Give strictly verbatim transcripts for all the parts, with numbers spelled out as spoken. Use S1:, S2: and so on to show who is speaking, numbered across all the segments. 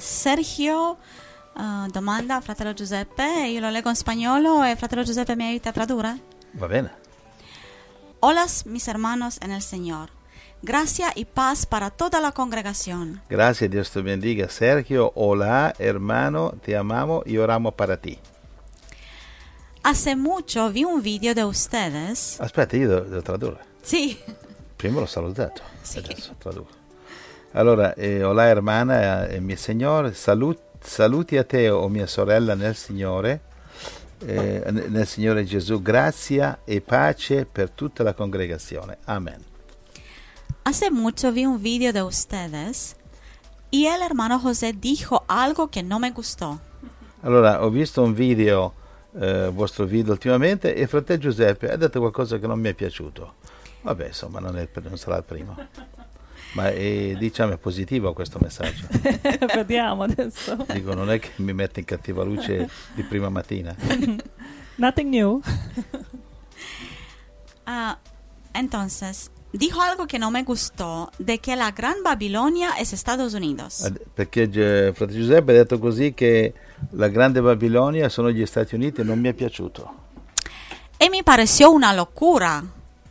S1: Sergio uh, domanda a fratello Giuseppe, io lo leggo in spagnolo e fratello Giuseppe mi aiuta a tradurre?
S2: Va bene.
S1: Hola mis hermanos en el Señor. Gracia y paz para toda la congregación.
S2: Gracias, Dios te bendiga. Sergio, hola, hermano, te amamos y oramos para ti.
S1: Hace mucho vi un video de ustedes.
S2: Aspetta, io devo, devo tradurre.
S1: Sì.
S2: Prima l'ho salutato.
S1: Sì.
S2: Adesso traduco. Allora, eh, hola hermana e mio Signore, salut, saluti a te, o mia sorella nel Signore, eh, nel Signore Gesù, grazia e pace per tutta la congregazione. Amen.
S1: Hace mucho vi un video de ustedes y el hermano José dijo algo que no me gustó.
S2: Allora, ho visto un video, eh, vostro video ultimamente, e fratello Giuseppe ha detto qualcosa che non mi è piaciuto. Vabbè, insomma, non, è, non sarà il primo. Ma è, diciamo, è positivo questo messaggio.
S3: Vediamo adesso.
S2: Dico, non è che mi mette in cattiva luce di prima mattina.
S3: Nothing new.
S1: Uh, entonces, dijo algo que no me gustó de que la Gran Babilonia es Estados Unidos.
S2: Perché eh, fratello Giuseppe ha detto così che la grande Babilonia sono gli Stati Uniti e non mi è piaciuto.
S1: E mi pareció una locura.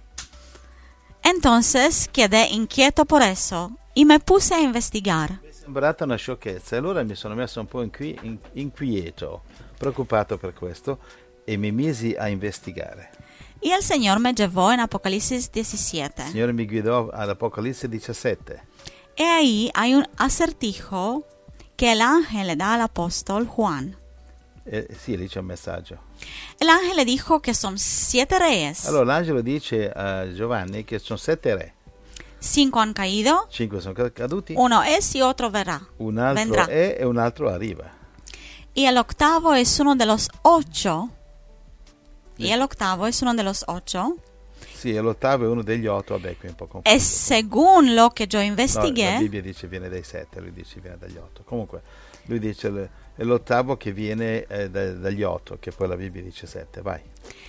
S1: Entonces quedé inquieto por eso y me puse a investigar.
S2: Mi è sembrata una sciocchezza e allora mi sono messo un po' inqui- in- inquieto, preoccupato per questo, e mi misi a investigare.
S1: Y el Señor me llevó en Apocalipsis diecisiete.
S2: Il Signore mi guidò all'Apocalisse diciassette.
S1: E ahí hay un acertijo que el ángel le da al apóstol Juan.
S2: Eh, sì, lì c'è un messaggio.
S1: El ángel le dijo que son siete reyes.
S2: Allora l'angelo dice a Giovanni che sono sette re.
S1: Cinco han caído,
S2: Cinque sono caduti,
S1: uno es y otro verá.
S2: un altro
S1: vendrá.
S2: è e un altro arriva.
S1: Y el octavo es uno de los ocho. Y el octavo es uno de los ocho.
S2: Sì, e l'ottavo è uno degli otto, vabbè, qui è un po' confuso.
S1: Es según lo que yo
S2: No,
S1: investigué.
S2: la Bibbia dice viene dai sette, lui dice viene dagli otto. Comunque, lui dice le, è l'ottavo che viene eh, da, dagli otto, che poi la Bibbia dice sette, vai.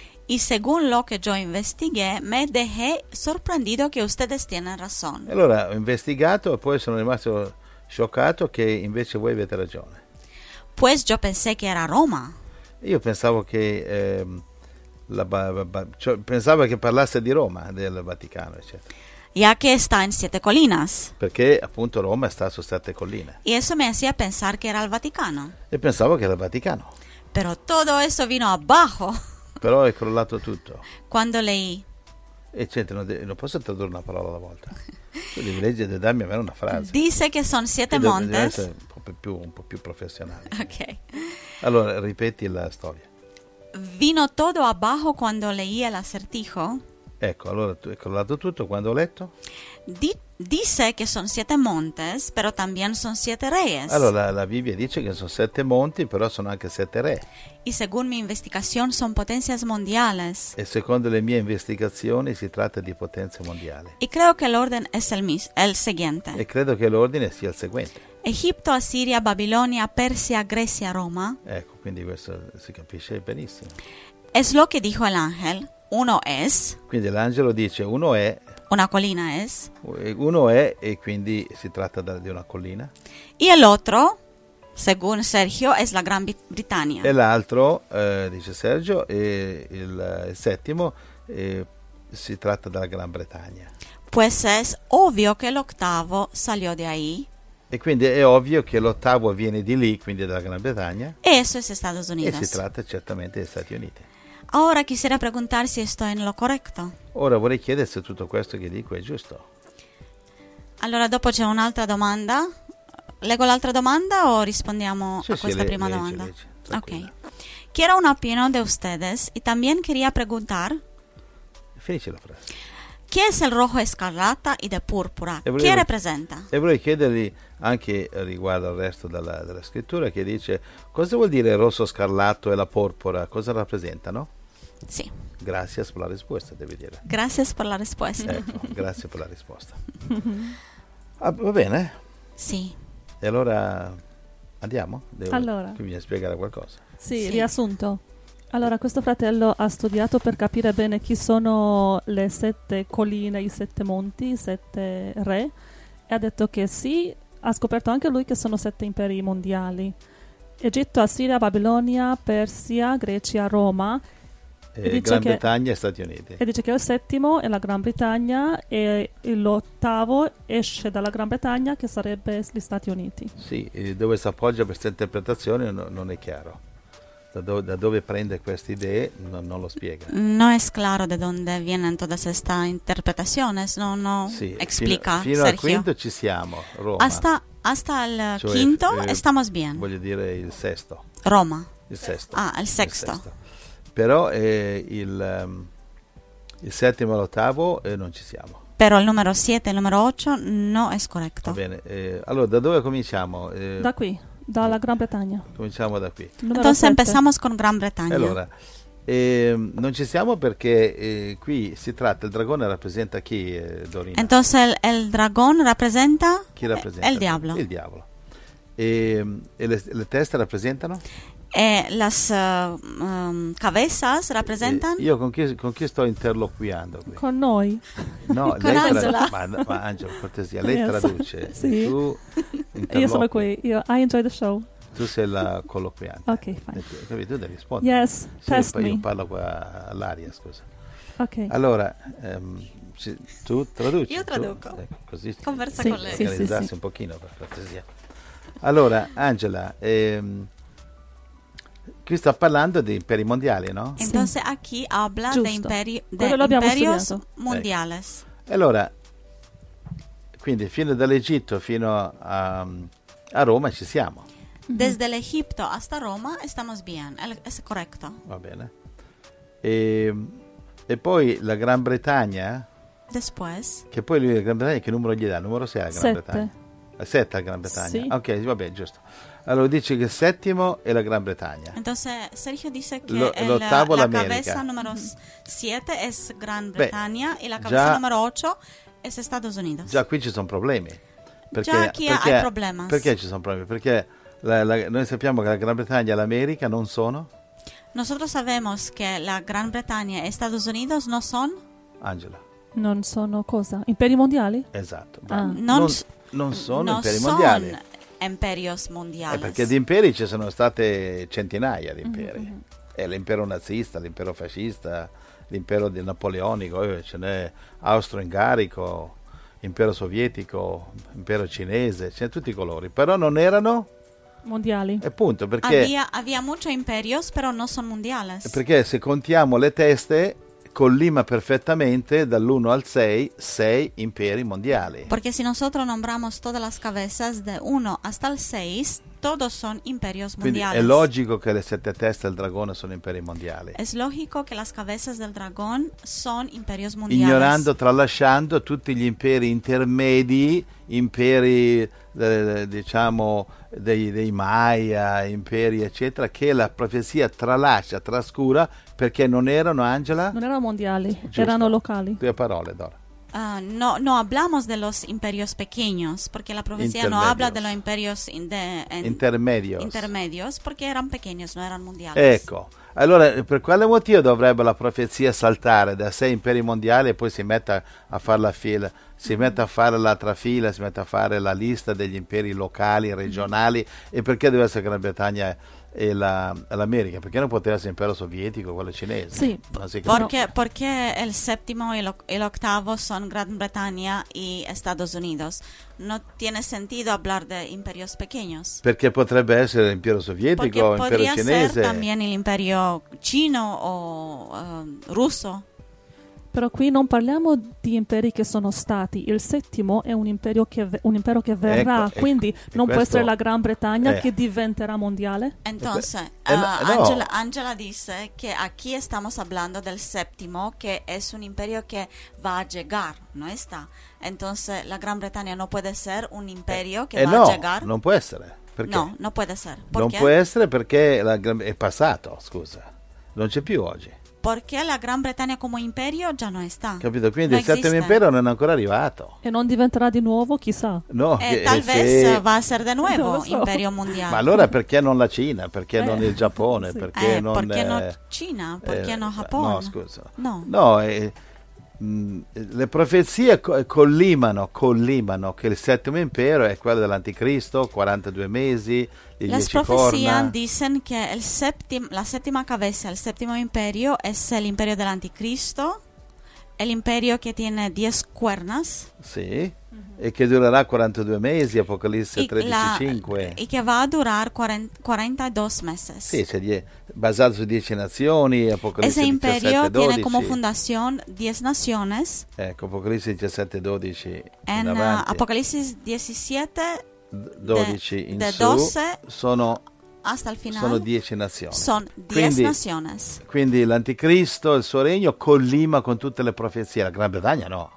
S1: Y según lo que yo investigué, me dejé sorprendido que ustedes tienen razón.
S2: E allora ho investigato e poi sono rimasto scioccato che invece voi avete ragione.
S1: Pues yo pensé que era Roma.
S2: Io pensavo che ehm, la, ba, ba, cioè, pensavo che parlasse di Roma, del Vaticano, eccetera.
S1: Ya que está en siete colinas.
S2: Perché appunto Roma sta su sette colline.
S1: Y eso me hacía pensar que era el Vaticano.
S2: E pensavo che era il Vaticano.
S1: Pero todo eso vino abajo
S2: Però è crollato tutto.
S1: cuando leí.
S2: Eccetera, non, de- non posso tradurre una parola alla volta. Tu devi leggere e darmi almeno una frase.
S1: Dice que son siete
S2: E de- deve
S1: montes.
S2: essere un po' più, un po' più professionale.
S1: Ok.
S2: Allora, ripeti la storia.
S1: Vino todo abajo cuando leí el acertijo.
S2: Ecco, allora tu- è crollato tutto quando ho letto.
S1: Di- dice que son siete montes, pero también son siete reyes.
S2: Allora, la, la Bibbia dice che sono sette monti, però sono anche sette re.
S1: Y según mi investigación son potencias mundiales.
S2: E secondo le mie investigazioni si tratta di potenze mondiali.
S1: Y creo que el orden es el, mis- el siguiente.
S2: E credo che l'ordine sia il seguente.
S1: Egipto, Asiria, Babilonia, Persia, Grecia, Roma.
S2: Ecco, quindi questo si capisce benissimo.
S1: Es lo que dijo el ángel. Uno es,
S2: Quindi l'angelo dice uno è,
S1: una colina es,
S2: uno è e quindi si tratta da- di una collina.
S1: y el otro, según Sergio, es la Gran Brit- Britannia.
S2: E l'altro, eh, dice Sergio, e il, il settimo eh, si tratta della Gran Bretagna.
S1: Pues es obvio que el octavo salió de ahí.
S2: E quindi è ovvio che l'ottavo viene di lì, quindi dalla Gran Bretagna,
S1: Eso es Estados
S2: e
S1: Unidos.
S2: si tratta certamente degli Stati Uniti.
S1: Ahora quisiera preguntar si estoy en lo correcto.
S2: Ora vorrei chiedere se tutto questo che dico è giusto.
S1: Allora dopo c'è un'altra domanda. Leggo l'altra domanda o rispondiamo
S2: Sì,
S1: a
S2: sì,
S1: questa
S2: le-
S1: prima
S2: leggi,
S1: domanda?
S2: leggi,
S1: Ok.
S2: tranquilla.
S1: Quiero una opinión de ustedes y también quería preguntar
S2: Finisci la frase.
S1: ¿qué es el rojo escarlata y de púrpura?
S2: E volevo-
S1: ¿Qué representa?
S2: E vorrei chiedergli anche riguardo al resto della, della scrittura che dice cosa vuol dire il rosso scarlatto e la porpora, cosa rappresentano?
S1: Sí.
S2: Grazie per la risposta, devi dire.
S1: Gracias por la respuesta.
S2: Ecco, grazie per la risposta. Ah, va bene?
S1: Sí.
S2: E allora andiamo? Devo,
S3: Allora.
S2: Tu mi devi spiegare qualcosa.
S3: Sì,
S1: Sì.
S3: riassunto. Allora, questo fratello ha studiato per capire bene chi sono le sette colline, i sette monti, i sette re, e ha detto che sì, ha scoperto anche lui che sono sette imperi mondiali. Egitto, Assiria, Babilonia, Persia, Grecia, Roma.
S2: Eh,
S3: dice
S2: Gran
S3: che-
S2: Bretagna e Stati Uniti.
S3: E dice che il settimo è la Gran Bretagna e l'ottavo esce dalla Gran Bretagna, che sarebbe gli Stati Uniti.
S2: Sì, eh, dove si appoggia questa interpretazione no- non è chiaro. Da, do- da dove prende queste idee non, non lo spiega.
S1: No es claro de dónde vienen todas estas interpretaciones, no, no
S2: Sì,
S1: explica
S2: fino, fino al
S1: Sergio.
S2: quinto ci siamo, Roma.
S1: Hasta, hasta el
S2: Cioè,
S1: quinto
S2: eh,
S1: estamos bien.
S2: Voglio dire il sesto.
S1: Roma.
S2: Il sesto.
S1: Ah, il sexto.
S2: Però eh, il, ehm, il settimo e l'ottavo eh, non ci siamo.
S1: Pero el número siete y el número ocho no es
S2: Va
S1: correcto.
S2: bene. eh, allora, da dove cominciamo? Eh,
S3: Da qui, dalla Gran Bretagna.
S2: cominciamo da qui.
S3: Numero
S1: Entonces
S3: sette.
S1: empezamos con Gran Bretaña.
S2: Allora, ehm, non ci siamo perché eh, qui si tratta, il dragone rappresenta chi, eh, Dorina?
S1: Entonces el, el dragón representa,
S2: Chi rappresenta?
S1: el diablo.
S2: Il diavolo. E, e le, le teste rappresentano?
S1: Eh, las uh, um, cabezas representan
S2: Eh, io con chi, con chi sto interloquiando qui?
S3: Con noi.
S2: No,
S1: Con
S2: lei tra-
S1: Angela.
S2: ma, ma Angela, cortesia, lei
S3: Yes.
S2: traduce.
S3: Sì.
S2: Tu
S3: Io sono
S2: interloqui.
S3: qui. Io, I enjoy the show.
S2: Tu sei la colloquiante.
S3: Ok, fine.
S2: Eh, capito? Tu devi rispondere.
S3: Yes,
S2: Sì,
S3: test
S2: poi io
S3: me.
S2: parlo qua all'aria, scusa.
S3: Ok.
S2: Allora, ehm, ci- tu traduci?
S1: Io
S2: tu?
S1: traduco.
S2: Ecco, così
S1: Conversa
S3: Sì,
S1: con lei.
S3: sì, sì.
S2: organizzarsi un pochino, per cortesia. Allora, Angela, ehm, qui sta parlando di imperi mondiali, no?
S1: Entonces aquí habla de,
S3: Giusto.
S1: imperi- de
S3: Quello l'abbiamo
S1: imperios
S3: studiato.
S1: mundiales.
S2: E allora, quindi fino dall'Egitto fino a, a Roma ci siamo,
S1: Desde el Egipto hasta Roma estamos bien, el- es correcto.
S2: va bene. E, e poi la Gran Bretagna,
S1: Después,
S2: che poi lui la Gran Bretagna che numero gli dà? Numero sei alla Gran
S3: Sette.
S2: Bretagna. Eh, Sette alla Gran Bretagna.
S3: Sì.
S2: Ok, va bene, giusto. Allora dice che il settimo è la Gran Bretagna.
S1: entonces Sergio dice que
S2: Lo-
S1: el-
S2: el octavo
S1: la
S2: l'America.
S1: cabeza número siete es Gran
S2: Beh,
S1: Bretaña y la cabeza
S2: già-
S1: número ocho es Estados Unidos.
S2: Già qui ci sono problemi. Perché,
S1: Già qui
S2: perché,
S1: hai problemi.
S2: Perché ci sono problemi? Perché la- la- noi sappiamo che la Gran Bretagna e l'America non sono,
S1: Nosotros sabemos que la Gran Bretaña y Estados Unidos no son,
S2: Angela.
S3: Non sono cosa? Imperi mondiali?
S2: Esatto.
S3: Ah.
S2: bravo.
S1: non,
S2: non,
S1: s-
S2: non sono
S1: no
S2: imperi
S1: son
S2: mondiali.
S1: imperios
S2: Eh,
S1: mundiales.
S2: perché di imperi ci sono state centinaia di imperi.
S3: Mhm.
S2: Eh, l'impero nazista, l'impero fascista, l'impero di napoleonico, eh, ce n'è austro-ungarico, impero sovietico, impero cinese, ce n'è tutti i colori. Però non erano,
S3: Mondiali.
S2: e punto, perché,
S1: había, había muchos imperios, pero no son mundiales.
S2: perché se contiamo le teste collima perfettamente dall'uno al sei, sei imperi mondiali.
S1: Porque si nosotros nombramos todas las cabezas de uno hasta el seis, todos son imperios
S2: Quindi
S1: mundiales.
S2: è logico che le sette teste del dragone sono imperi mondiali.
S1: Es lógico que las cabezas del dragón son imperios mundiales.
S2: Ignorando, tralasciando tutti gli imperi intermedi, imperi eh, diciamo dei, dei Maya, imperi eccetera, che la profezia tralascia, trascura perché non erano, Angela?
S3: Non erano mondiali,
S2: Giusto.
S3: erano locali.
S2: Due parole, Dora.
S1: Ah, no, no hablamos de los imperios pequeños, porque la profecía no habla de los imperios in- de- en-
S2: Intermedios.
S1: intermedios, porque eran pequeños, no eran mundiales.
S2: Ecco, allora per quale motivo dovrebbe la profezia saltare da sei imperi mondiali e poi si metta a fare la fila, si mette a fare l'altra fila, si mette a fare la lista degli imperi locali, regionali, e perché deve essere Gran Bretagna e la- l'America? Perché non poteva essere impero sovietico, quello cinese?
S3: Sì.
S2: Non si capisce.
S1: Porque, porque el séptimo y el, oc- el octavo son Gran Bretaña y Estados Unidos. No tiene sentido hablar de imperios pequeños.
S2: Perché potrebbe essere l'impero
S1: Porque
S2: sovietico, impero
S1: podría
S2: cinese.
S1: ser también el imperio chino o um, ruso.
S3: Però qui non parliamo di imperi che sono stati. Il settimo è un imperio che, ve- un impero che verrà,
S2: Ecco, ecco.
S3: quindi
S2: E
S3: non può
S2: questo-
S3: essere la Gran Bretagna
S2: eh.
S3: che diventerà mondiale.
S1: Entonces,
S2: Eh, no,
S1: ah,
S2: no.
S1: Angela, Angela dice que aquí estamos hablando del séptimo, que es un imperio que va a llegar, no está. Entonces, la Gran Bretaña no puede ser un imperio que
S2: Eh
S1: va
S2: no,
S1: a llegar.
S2: non può essere. Perché?
S1: No, no puede ser. ¿Por
S2: Non
S1: qué?
S2: può essere perché la Gran- è passato, scusa. Non c'è più oggi.
S1: Porque la Gran Bretaña como imperio ya no está.
S2: Capito? Quindi
S1: No
S2: il settimo
S1: existe.
S2: impero non è ancora arrivato.
S3: E non diventerà di nuovo, chissà.
S2: No,
S1: Eh,
S2: che-
S1: tal
S2: eh,
S1: vez
S2: se-
S1: eh, va a ser de nuevo
S3: Non lo so.
S1: imperio mundial.
S2: Ma allora perché non la Cina? Perché
S3: Eh,
S2: non il Giappone?
S3: sì.
S2: Perché
S1: Eh,
S2: non
S1: ¿Por qué no
S2: eh,
S1: China? ¿Por qué
S2: eh,
S1: no Japón?
S2: No, scusa.
S1: No.
S2: No, eh, mh, le profezie co- collimano, collimano che il settimo impero è quello dell'anticristo, quarantadue mesi, i
S1: Las
S2: dieci
S1: profecías
S2: corna.
S1: dicen que el séptim- la séptima cabeza, el séptimo imperio, es el imperio del anticristo, el imperio que tiene diez cuernas
S2: Sì, e che durerà quarantadue mesi, Apocalisse
S1: y,
S2: tredici
S1: la-
S2: cinque.
S1: y que va a durar cuarenta, cuarenta y dos meses.
S2: Sì, c'è die- basato su dieci nazioni, Apocalisse
S1: Ese imperio
S2: diciassette
S1: tiene como
S2: dodici.
S1: fundación diez naciones.
S2: Ecco, Apocalisse diciassette dodici in
S1: En uh,
S2: avanti,
S1: Apocalipsis diecisiete
S2: d- dodici in
S1: de
S2: su,
S1: doce
S2: sono,
S1: hasta el final
S2: sono dieci nazioni.
S1: son diez
S2: Quindi,
S1: naciones.
S2: quindi l'anticristo, il suo regno, collima con tutte le profezie. La Gran Bretagna no.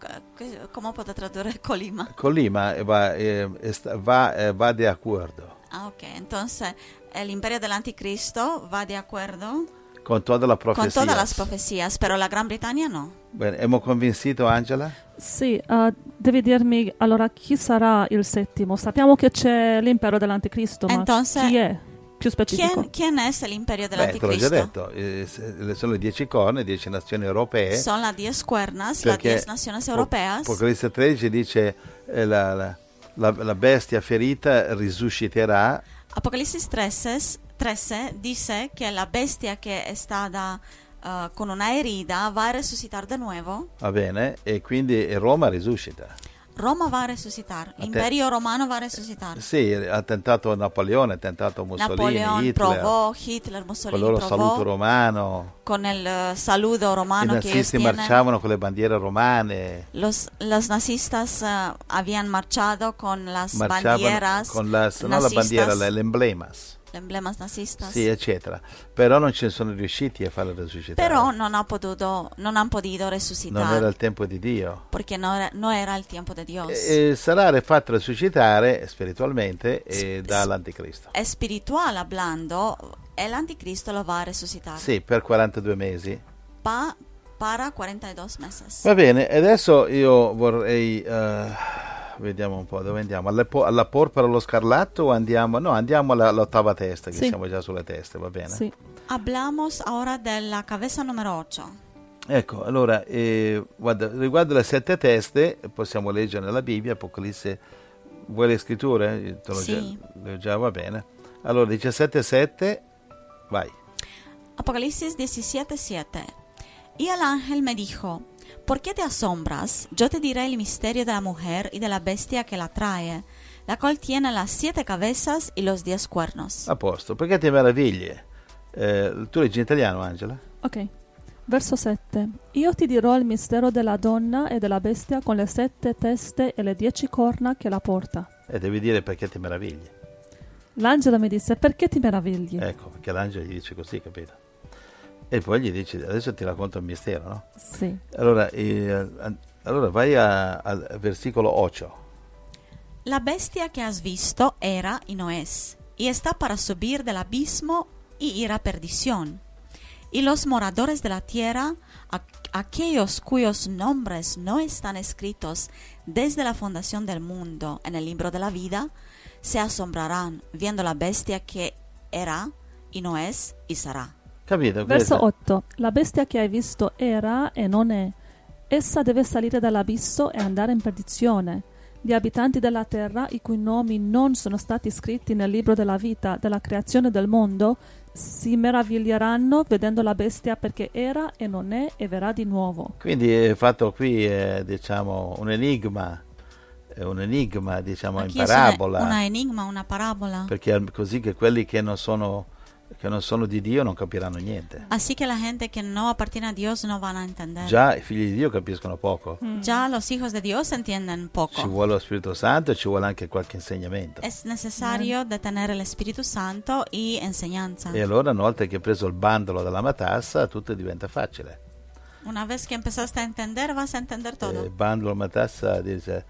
S1: C- ¿Cómo puedo traducir Colima?
S2: Collima e va, eh, est- va, eh, va de acuerdo
S1: Ah, ok. Entonces, el imperio del anticristo va de acuerdo
S2: con toda la
S1: con
S2: profecía.
S1: todas las profecías, pero la Gran Bretaña no.
S2: Bene, hemos convincito Angela?
S3: Sì, uh, devi dirmi allora chi sarà il settimo. Sappiamo che c'è l'impero dell'anticristo, ma
S1: Entonces,
S3: chi è? Più specifico.
S1: ¿Quién, quién es el imperio del
S2: Beh, te l'ho già
S1: anticristo?
S2: detto, eh, se- sono le dieci corna, dieci nazioni europee.
S1: Son las diez cuernas, las
S2: perché
S1: diez naciones europeas.
S2: Apocalisse tredici dice eh, la, la, la, la bestia ferita risusciterà.
S1: Apocalipsis trece, trece dice que la bestia que está da, uh, con una herida va a resucitar de nuevo.
S2: Va bene, e quindi Roma risuscita.
S1: Roma va a resucitar, l'imperio romano va a resucitar.
S2: Sì, ha tentato Napoleone, ha tentato Mussolini,
S1: Napoleón
S2: Hitler,
S1: probó, Hitler,
S2: con il
S1: Mussolini
S2: loro saluto
S1: probó,
S2: romano.
S1: con el uh, saludo
S2: I
S1: romano que ellos
S2: nazisti
S1: tienen.
S2: marciavano con le bandiere romane,
S1: Los, los nazistas uh, habían marchado con las
S2: marciavano
S1: bandieras
S2: con la, no la
S1: nazistas,
S2: bandiera, le- l'emblemas,
S1: emblemas nazistas.
S2: sì, eccetera. Però non ci sono riusciti a farlo risuscitare.
S1: Pero no, ha potuto, non han podido resucitar.
S2: Non era il tempo di Dio.
S1: Porque no era, no era el tiempo de Dios.
S2: E, e sarà fatto risuscitare spiritualmente eh, dall'anticristo.
S1: Espiritual hablando, el anticristo lo va a resucitar.
S2: Sì, per quarantadue mesi.
S1: Pa- para cuarenta y dos meses.
S2: Va bene, e adesso io vorrei... eh, vediamo un po', dove andiamo? Alla, po- alla porpora allo scarlatto o andiamo... No, andiamo alla, all'ottava testa, che
S3: Sì.
S2: siamo già sulle teste, va bene?
S3: Sì.
S1: Hablamos ahora de la cabeza número ocho.
S2: Ecco, allora, eh, guarda, riguardo le sette teste, possiamo leggere nella Bibbia, Apocalisse, vuoi le scritture? Te l'ho
S1: Sì.
S2: già, già, va bene. Allora, diciassette sette, vai.
S1: Apocalipsis diecisiete siete. Y el ángel me dijo, ¿por qué te asombras? Yo te diré el misterio de la mujer y de la bestia que la trae, la cual tiene las siete cabezas y los diez cuernos.
S2: A posto, perché ti meravigli? Eh, tu leggi in italiano, Angela?
S3: Ok. Verso sette. Io ti dirò il mistero della donna e della bestia con le sette teste e le dieci corna che la porta.
S2: E devi dire perché ti meravigli.
S3: L'angelo mi disse, perché ti meravigli?
S2: Ecco, perché l'angelo gli dice così, capito? E poi gli dice, adesso ti racconto il mistero, no?
S3: Sì.
S2: Allora, eh, allora vai a- al versicolo otto.
S1: La bestia que has visto era y no es, y está para subir del abismo y ir a perdición. Y los moradores de la tierra, a- aquellos cuyos nombres no están escritos desde la fundación del mundo en el libro de la vida, se asombrarán viendo la bestia que era y no es y será.
S2: Capito?
S3: Verso
S2: Questa-
S3: otto. La bestia che hai visto era e non è. Essa deve salire dall'abisso e andare in perdizione. Gli abitanti della terra, i cui nomi non sono stati scritti nel libro della vita della creazione del mondo, si meraviglieranno vedendo la bestia perché era e non è e verrà di nuovo.
S2: Quindi è fatto qui, eh, diciamo, un enigma, è un enigma, diciamo,
S1: Aquí
S2: in
S1: es una,
S2: parabola,
S1: una enigma, una parábola.
S2: perché al- così che quelli che non sono che non sono di Dio non capiranno niente.
S1: Así que la gente que no appartiene a Dios no van a entender.
S2: Già i figli di Dio capiscono poco.
S1: Ya los hijos de Dios entienden poco.
S2: Ci vuole lo Spirito Santo e ci vuole anche qualche insegnamento.
S1: Es necesario de tener el Espíritu Santo y enseñanza.
S2: E allora una volta che hai preso il bandolo della matassa tutto diventa facile.
S1: Una vez que empezaste a entender, vas a entender todo.
S2: Eh, Il bandolo della matassa dice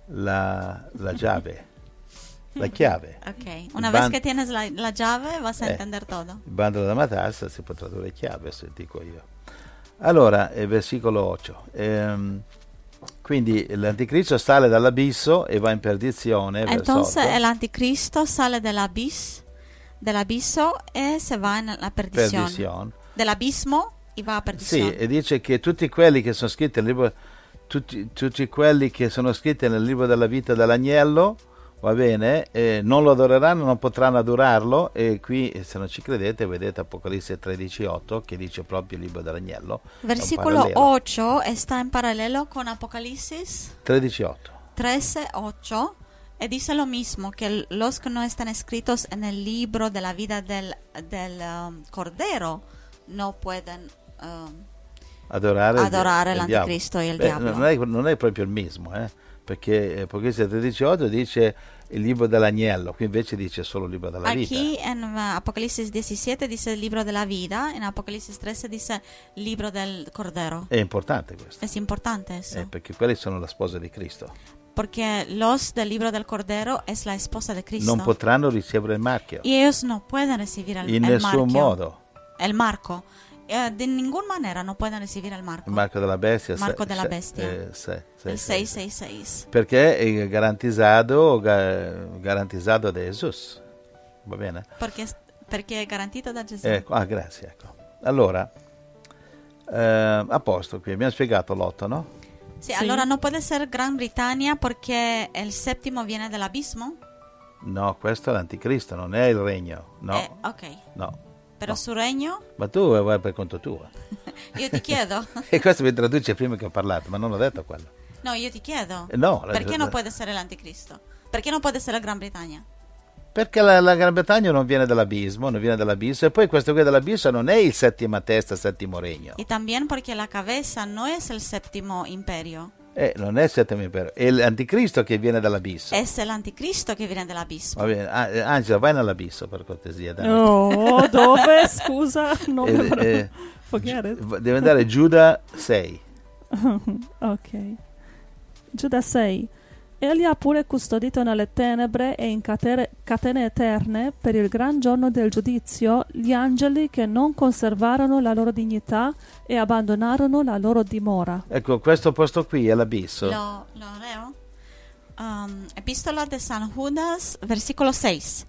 S2: la, la chiave, la chiave.
S1: Ok. Una
S2: Il
S1: vez
S2: ban-
S1: que tienes la, la llave, vas a
S2: Eh.
S1: entender todo.
S2: Il bandolo della matassa si può tradurre chiave, se dico io. Allora, eh, versicolo otto. Ehm, quindi l'anticristo sale dall'abisso e va in perdizione. verso
S1: Entonces
S2: otto.
S1: el anticristo sale del abis, del abisso y se va en la perdición.
S2: Perdición.
S1: Del abismo y va a perdición.
S2: Sì, e dice che tutti quelli che sono scritti nel libro, tutti, tutti quelli che sono scritti nel libro della vita dell'agnello, va bene, eh, non lo adoreranno, non potranno adorarlo, e qui se non ci credete vedete Apocalisse tredici otto che dice proprio il libro dell'agnello.
S1: Versículo ocho está en paralelo con Apocalipsis
S2: tredici otto.
S1: trece ocho y dice lo mismo, que los que no están escritos en el libro de la vida del, del um, Cordero no pueden um,
S2: adorare,
S1: adorare
S2: il, il
S1: l'anticristo e il
S2: Beh,
S1: diavolo.
S2: Non è, non è proprio il mismo, eh? Perché Apocalisse tredici otto dice il libro dell'agnello, qui invece dice solo il libro della vita.
S1: Aquí en uh, Apocalipsis diecisiete dice el libro de la vida, en Apocalipsis trece dice libro del Cordero.
S2: È importante questo.
S1: Es importante eso.
S2: Eh, perché quelli sono la sposa di Cristo.
S1: Porque los del libro del Cordero es la esposa de Cristo.
S2: Non potranno ricevere il marchio.
S1: Y ellos no pueden recibir el,
S2: In
S1: el
S2: nessun
S1: marchio.
S2: modo.
S1: El marco. Eh, de ninguna manera no pueden recibir el marco.
S2: Il marco della bestia.
S1: Marco
S2: se,
S1: della
S2: se,
S1: bestia.
S2: Eh, se, se,
S1: El
S2: se,
S1: seiscientos sesenta y seis.
S2: Perché è garantizzato, ga, garantizzato da Gesù. Va bene?
S1: Perché, perché è garantito da Gesù.
S2: Ecco, ah, grazie. Ecco. Allora, eh, a posto qui, abbiamo spiegato l'otto, no?
S1: Sí,
S3: Sí.
S1: allora no puede ser Gran Bretaña porque el séptimo viene del abismo.
S2: No, questo è l'anticristo, non è il regno. No,
S1: Eh, ok.
S2: no.
S1: Pero
S2: No.
S1: su regno,
S2: Ma tu vai per conto tuo.
S1: io ti chiedo.
S2: E questo mi traduce prima che ho parlato, ma non ho detto quello.
S1: No, io ti chiedo.
S2: Eh, no, la-
S1: Perché
S2: la-
S1: non può essere l'anticristo? Perché non può essere Gran Bretagna?
S2: Perché la, la Gran Bretagna non viene dall'abismo, non viene dall'abisso, e poi questo qui dall'abisso non è il settima testa, il settimo regno.
S1: Y también porque la cabeza no es el séptimo imperio.
S2: Eh, non è il settimo impero, è l'anticristo che viene dall'abisso.
S1: Es el anticristo que viene del abismo.
S2: Va bene, ah, eh, Angela, vai nell'abisso per cortesia. Dai.
S3: Oh, dove? Scusa, non
S2: Eh,
S3: me lo-
S2: eh,
S3: Forget it.
S2: Gi- Deve andare Giuda sei.
S3: Ok. Giuda sei. Egli ha pure custodito nelle tenebre e in catere- catene eterne per il gran giorno del giudizio gli angeli che non conservarono la loro dignità e abbandonarono la loro dimora.
S2: Ecco, questo posto qui è l'abisso.
S1: Lo, lo leo. Um, Epístola de San Judas, versículo seis.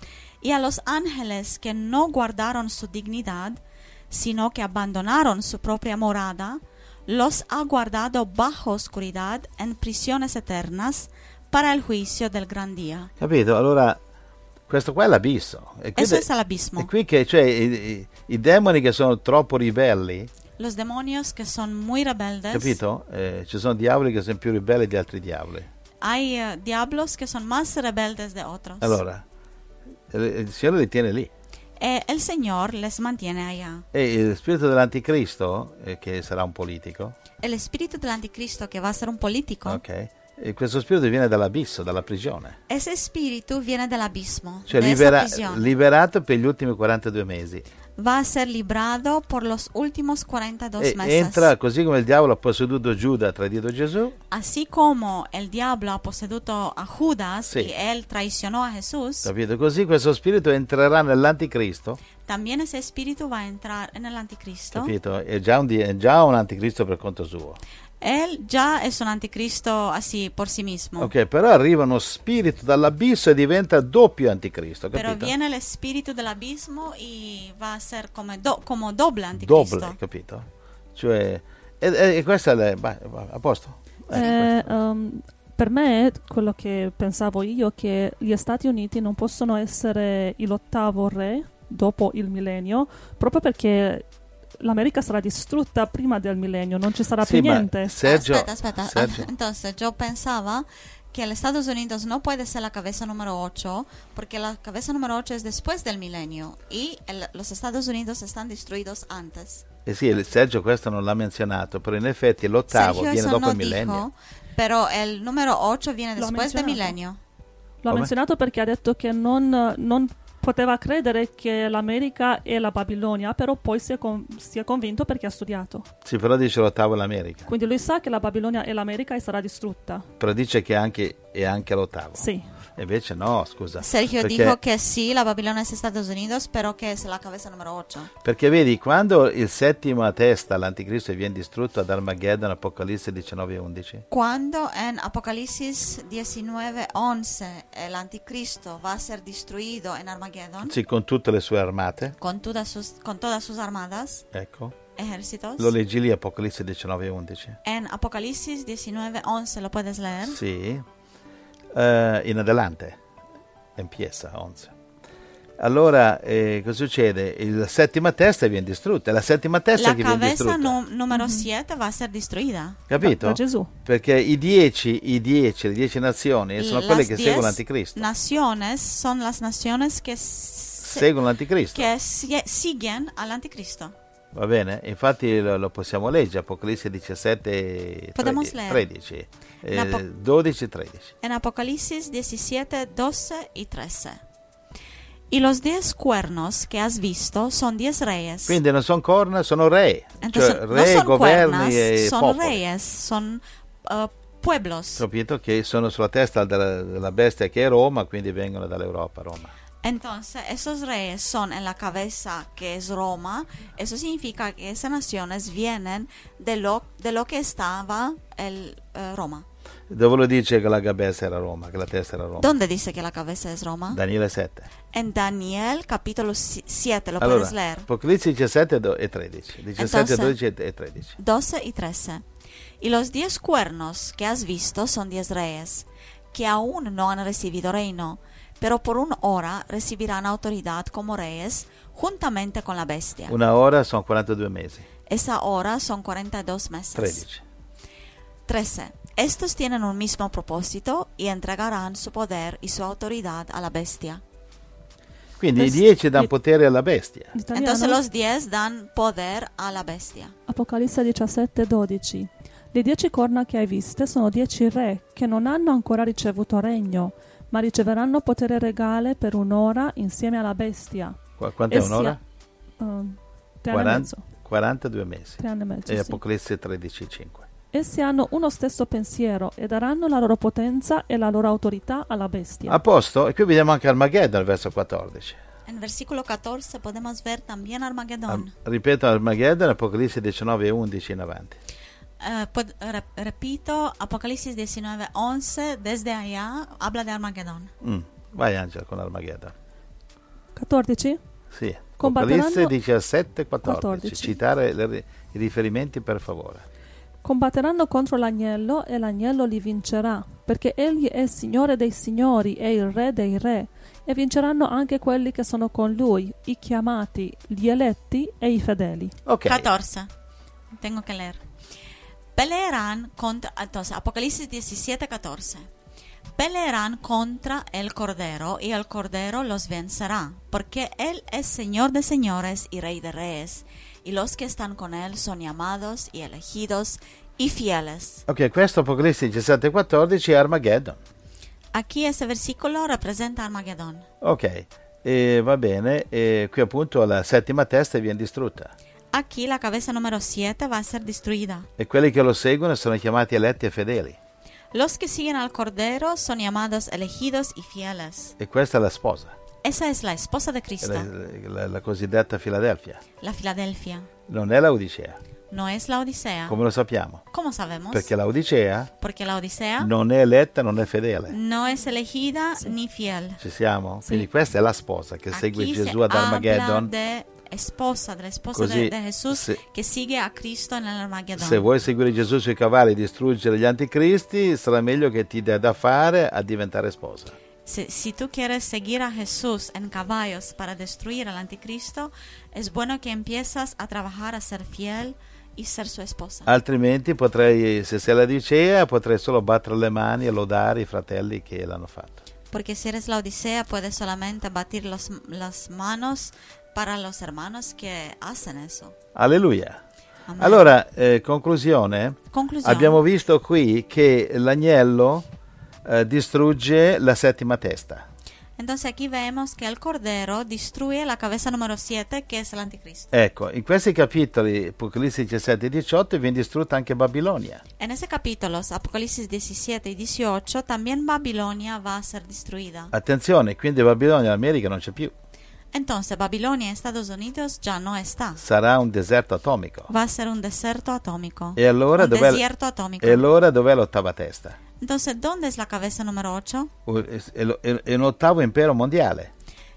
S1: Y a los ángeles que no guardaron su dignidad, sino que abandonaron su propia morada, los ha guardado bajo oscuridad en prisiones eternas para el juicio del gran día.
S2: Capito? Allora, questo qua è l'abisso. E qui,
S1: Eso
S2: de-
S1: es el abismo.
S2: e qui che, cioè, i, i- i demoni che sono troppo ribelli,
S1: Los demonios que son muy rebeldes.
S2: capito? Eh, ci sono diavoli che sono più ribelli di altri diavoli.
S1: Hay eh, diablos que son más rebeldes de otros.
S2: Allora, il, il Signore li tiene lì.
S1: Eh, el Señor les mantiene allá.
S2: E il spirito dell'anticristo, eh, che sarà un politico,
S1: El espíritu del anticristo, que va a ser un político,
S2: ok? E questo spirito viene dall'abisso, dalla prigione.
S1: ese espíritu viene del abismo,
S2: Cioè
S1: de
S2: libera-
S1: esa prisión.
S2: liberato per gli ultimi quarantadue mesi.
S1: Va a ser librado por los últimos cuarenta y dos
S2: E
S1: meses.
S2: entra così come il diavolo ha posseduto Giuda, ha tradito Gesù,
S1: Así como el diablo ha poseduto a Judas
S2: Sí.
S1: y él traicionó a Jesús,
S2: capito? Così questo spirito entrerà nell'anticristo,
S1: también ese espíritu va a entrar en el anticristo.
S2: capito? È già un, di- è già un anticristo per conto suo.
S1: Él ya es un anticristo así por sí mismo.
S2: Ok, però arriva uno spirito dall'abisso e diventa doppio anticristo,
S1: Pero
S2: capito?
S1: viene el espíritu del abismo y va a ser como, do- como doble anticristo.
S2: Doble, capito? Cioè, e, e- e questa è la, vai, vai, a posto? Eh,
S3: Eh,
S2: questo.
S3: um, per me, quello che pensavo io, che gli Stati Uniti non possono essere l'ottavo re dopo il millennio, proprio perché l'America sarà distrutta prima del millennio, non ci sarà
S2: Sì,
S3: più
S2: ma
S3: niente.
S2: Sergio,
S1: Aspetta, aspetta.
S2: Sergio,
S1: Entonces, yo pensaba que los Estados Unidos no puede ser la cabeza número ocho, porque la cabeza número ocho es después del milenio y el- los Estados Unidos están destruidos antes.
S2: eh sì, il- Sergio questo non l'ha menzionato, però in effetti l'ottavo
S1: Sergio
S2: viene
S1: eso
S2: dopo
S1: no
S2: il millennio.
S1: dijo, pero el número ocho viene
S3: Lo ha
S1: después del
S3: menzionato.
S1: milenio.
S3: L'ho
S2: Come?
S3: menzionato perché ha detto che non, non poteva credere che l'America è la Babilonia, però poi si è, con- si è convinto perché ha studiato.
S2: Sì, però dice l'ottavo è l'America.
S3: Quindi lui sa che la Babilonia è l'America e sarà distrutta.
S2: Però dice che anche, è anche l'ottavo.
S3: Sì.
S2: E invece no, scusa.
S1: Sergio
S2: perché,
S1: dijo que sí, la Babilonia es Estados Unidos, pero que es la cabeza número ocho.
S2: perché vedi, quando il settimo a testa, l'anticristo, viene distrutto ad Armageddon, Apocalisse diciannove e undici,
S1: Cuando en Apocalipsis diecinueve once el anticristo va a ser destruido en Armageddon
S2: sì, con tutte le sue armate,
S1: con todas sus, con todas sus armadas,
S2: ecco,
S1: ejércitos.
S2: Lo leggi lì, Apocalisse diciannove undici.
S1: En Apocalipsis diecinueve once, ¿lo puedes leer?
S2: Sì. Eh, in adelante, empieza once. Allora, eh, cosa succede? La settima testa viene distrutta. È la settima testa
S1: La
S2: che viene
S1: cabeza
S2: distrutta.
S1: nu- número siete va a ser destruida.
S2: Capito?
S3: Da Gesù.
S2: Perché i dieci, i dieci, le dieci nazioni sono
S1: Las
S2: quelle che
S1: diez
S2: seguono l'anticristo.
S1: naciones son las naciones que, se-
S2: Seguono l'anticristo.
S1: que si- siguen al anticristo.
S2: Va bene? Infatti lo, lo possiamo leggere, Apocalisse diciassette,
S1: Podemos
S2: tredici,
S1: leer.
S2: tredici, eh,
S1: L'Apo-
S2: dodici e tredici.
S1: En Apocalipsis diecisiete, doce y trece. Y los diez cuernos que has visto son diez reyes.
S2: Quindi non sono corna, sono re.
S1: Entonces,
S2: cioè
S1: no
S2: re,
S1: son
S2: governi
S1: cuernas,
S2: e
S1: son
S2: popoli.
S1: reyes, son uh, pueblos.
S2: Capito? Che sono sulla testa della, della bestia che è Roma, quindi vengono dall'Europa, Roma.
S1: Entonces, esos reyes son en la cabeza que es Roma. Eso significa que esas naciones vienen de lo, de lo que estaba el eh, Roma.
S2: Dove lo dice che la cabeza era Roma, che la testa era Roma?
S1: ¿Dónde dice que la cabeza es Roma?
S2: Daniele sette.
S1: En Daniel capítulo siete, lo
S2: Allora,
S1: puedes leer.
S2: Apocalisse diciassette do- e tredici. diciassette,
S1: Entonces-
S2: dodici e tredici.
S1: doce y trece. Y los diez cuernos que has visto son diez reyes, que aún no han recibido reino, pero por una hora recibirán autoridad como reyes juntamente con la bestia.
S2: Una ora sono quarantadue mesi.
S1: Esa hora son cuarenta y dos meses.
S2: tredici.
S1: trece. Estos tienen un mismo propósito y entregarán su poder y su autoridad a la bestia.
S2: Quindi i
S3: Questi-
S2: dieci danno potere alla bestia.
S3: In italiano,
S1: Entonces los diez dan poder a la bestia.
S3: Apocalisse diciassette dodici. Le dieci corna che hai viste sono dieci re che non hanno ancora ricevuto regno, ma riceveranno potere regale per un'ora insieme alla bestia.
S2: Qu- Quant'è
S3: Essi-
S2: un'ora?
S3: Um, tre anni e
S2: quaranta,
S3: mezzo.
S2: quarantadue mesi.
S3: Tre anni e mezzo,
S2: E
S3: sì.
S2: Apocalisse tredici cinque.
S3: Essi hanno uno stesso pensiero e daranno la loro potenza e la loro autorità alla bestia.
S2: A posto? E qui vediamo anche Armageddon, verso quattordici.
S1: En versículo catorce podemos ver también Armagedón.
S2: Am- ripeto, Armageddon, Apocalisse diciannove e undici in avanti.
S1: Eh, pod- re- repito, Apocalipsis diecinueve once, desde allá habla de Armagedón.
S2: Mm. Vai Angela con Armageddon.
S3: quattordici.
S2: Sì.
S3: Combatteranno-
S2: Apocalisse diciassette quattordici.
S3: quattordici.
S2: Citare le ri- i riferimenti per favore.
S3: Combatteranno contro l'agnello e l'agnello li vincerà, perché egli è il Signore dei signori e il Re dei re, e vinceranno anche quelli che sono con lui, i chiamati, gli eletti e i fedeli.
S2: Ok.
S1: catorce. Tengo que leer. Pelearán contra. Entonces, Apocalipsis diecisiete catorce. Pelearán contra el Cordero y el Cordero los vencerá, porque Él es Señor de señores y Rey de reyes, y los que están con Él son llamados y elegidos y fieles.
S2: Ok, questo Apocalisse diciassette quattordici è Armageddon.
S1: Aquí ese versículo representa Armagedón.
S2: Ok, e va bene, e qui appunto la settima testa viene distrutta.
S1: Aquí la cabeza número siete va a ser destruida.
S2: E quelli che lo seguono sono chiamati eletti e fedeli.
S1: Los que siguen al Cordero son llamados elegidos y fieles.
S2: E questa è la sposa,
S1: Esa es la esposa de
S2: è
S1: Cristo,
S2: la, la- la cosiddetta Filadelfia.
S1: la Filadelfia.
S2: Non è la Odissea,
S1: No es la Odisea.
S2: come lo sappiamo?
S1: ¿Cómo sabemos?
S2: Perché la Odissea
S1: Porque la Odisea
S2: non è eletta, non è fedele.
S1: no es elegida ni fiel.
S2: Ci siamo?
S3: Sì.
S2: Quindi questa è la sposa che segue
S1: Aquí
S2: Gesù
S1: se
S2: ad
S1: habla
S2: Armageddon.
S1: de esposa, de la esposa
S2: Così,
S1: de, de Jesús
S2: se-
S1: que sigue a Cristo en el Armagedón.
S2: Se vuoi seguire Gesù sui cavalli e distruggere gli anticristi, sarà meglio che ti dia da fare a diventare sposa.
S1: Si, si tú quieres seguir a Jesús en caballos para destruir al anticristo, es bueno que empiezas a trabajar a ser fiel y ser su esposa.
S2: Altrimenti potrei, se sei la Odissea, potrei solo battere le mani e lodare i fratelli che l'hanno fatto.
S1: Porque si eres la Odisea, puedes solamente batir los, las manos para los hermanos que hacen eso.
S2: Alleluia.
S1: Amén.
S2: Allora, eh, conclusione,
S1: Conclusione.
S2: abbiamo visto qui che l'agnello eh, distrugge la settima testa.
S1: Entonces aquí vemos que el Cordero destruye la cabeza número siete, que es el anticristo.
S2: Ecco, in questi capitoli, Apocalisse diciassette e diciotto, viene distrutta anche Babilonia.
S1: En ese capítulo, Apocalipsis diecisiete y dieciocho, también Babilonia va a ser destruida.
S2: Attenzione, quindi Babilonia in America non c'è più.
S1: Entonces Babilonia en Estados Unidos ya no está.
S2: Sarà un deserto atomico.
S1: Va a ser un deserto atómico.
S2: E allora
S1: un
S2: dov'è,
S1: desierto atómico.
S2: e allora dov'è l'ottava testa?
S1: Entonces, ¿dónde es la cabeza número ocho?
S2: È, è- è un ottavo impero mondiale.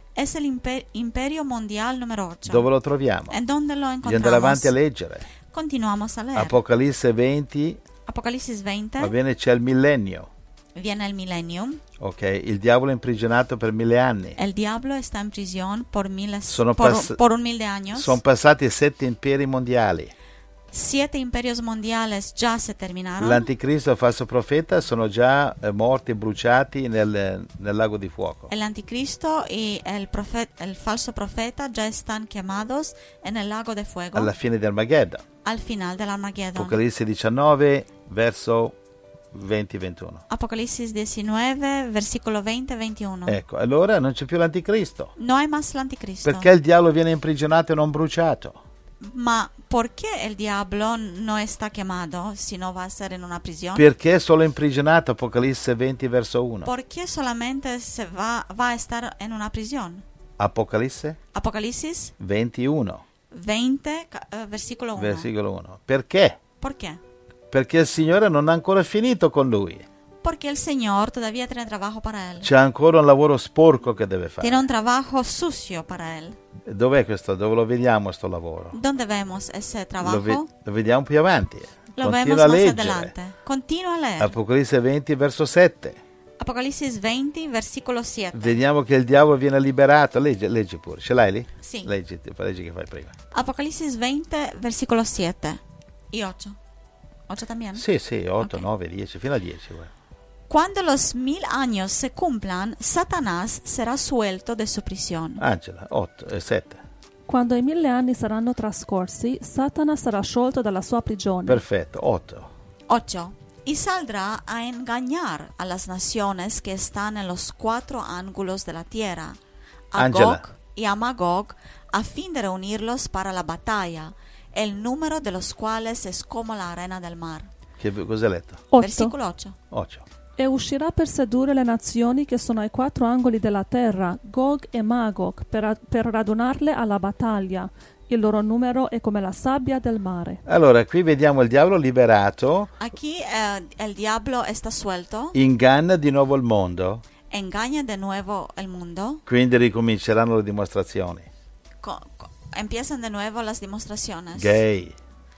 S1: Es el imper- imperio mundial número ocho.
S2: Dove lo troviamo?
S1: ¿En dónde lo
S2: Di andare
S1: encontramos?
S2: avanti a leggere.
S1: Continuamos a leer.
S2: Apocalisse venti,
S1: Apocalipsis veinte.
S2: va bene, c'è il millennio.
S1: Viene el millennium.
S2: Ok, il diavolo è imprigionato per mille anni.
S1: El diablo está en prisión por miles,
S2: Sono
S1: por,
S2: pass-
S1: por un mil de años.
S2: Sono passati sette imperi mondiali.
S1: Siete imperios mundiales ya se terminaron.
S2: L'anticristo e il falso profeta sono già eh, morti e bruciati nel, nel lago di fuoco.
S1: El anticristo y el, profet- el falso profeta ya están quemados en el lago de fuego
S2: Alla fine del Mageddon.
S1: al final del Armageddon.
S2: Apocalisse diciannove, verso venti ventuno.
S1: Apocalipsis diecinueve, versículo veinte veintiuno.
S2: Ecco, allora non c'è più l'anticristo.
S1: No hay más el anticristo.
S2: Perché il diavolo viene imprigionato e non bruciato?
S1: Ma ¿por qué el diablo no está quemado si no va a ser en una prisión?
S2: Perché è solo imprigionato? Apocalisse venti, verso uno.
S1: ¿Por qué solamente se va, va a estar en una prisión?
S2: Apocalisse
S1: Apocalipsis
S2: ventuno,
S1: veinte, ca- eh, versículo uno.
S2: versicolo uno. Perché?
S1: ¿Por qué?
S2: Perché il Signore non ha ancora finito con lui.
S1: Porque el Señor todavía tiene trabajo para él.
S2: C'è ancora un lavoro sporco che deve fare.
S1: Tiene un trabajo sucio para él.
S2: Dov'è questo? Dove lo vediamo questo lavoro?
S1: ¿Dónde vemos ese
S2: Lo,
S1: trabajo?
S2: ve- lo vediamo più avanti.
S1: Lo
S2: Continua
S1: vemos
S2: a
S1: más
S2: leggere.
S1: adelante. Continúa a leer.
S2: Apocalisse venti, verso sette.
S1: Apocalipsis veinte, versículo siete.
S2: Vediamo che il diavolo viene liberato. Leggi, leggi pure. Ce l'hai lì?
S1: Sì.
S2: Leggi, leggi che fai prima.
S1: Apocalipsis veinte, versículo siete y ocho. ¿ocho también?
S2: Sì, sì, otto,
S1: Ok.
S2: nove, dieci, fino a dieci. guarda.
S1: Cuando los mil años se cumplan, Satanás será suelto de su prisión.
S2: Angela, otto e sette.
S3: Quando i mille anni saranno trascorsi, Satana sarà sciolto dalla sua prigione.
S2: Perfetto, otto.
S1: ocho. Y saldrá a engañar a las naciones que están en los cuatro ángulos de la tierra, a
S2: Angela.
S1: Gog y a Magog, a fin de reunirlos para la batalla, el número de los cuales es como la arena del mar.
S2: Che cosa hai letto?
S3: otto.
S1: Versículo ocho.
S2: otto.
S3: E uscirà per sedurre le nazioni che sono ai quattro angoli della terra, Gog e Magog, per, per radunarle alla battaglia. Il loro numero è come la sabbia del mare.
S2: Allora, qui vediamo il diavolo liberato,
S1: Aquí eh, el diablo está suelto,
S2: inganna di nuovo il mondo,
S1: engaña de nuevo el mundo,
S2: quindi ricominceranno le dimostrazioni.
S1: co- co- empiezan de nuevo las demostraciones,
S2: Gay,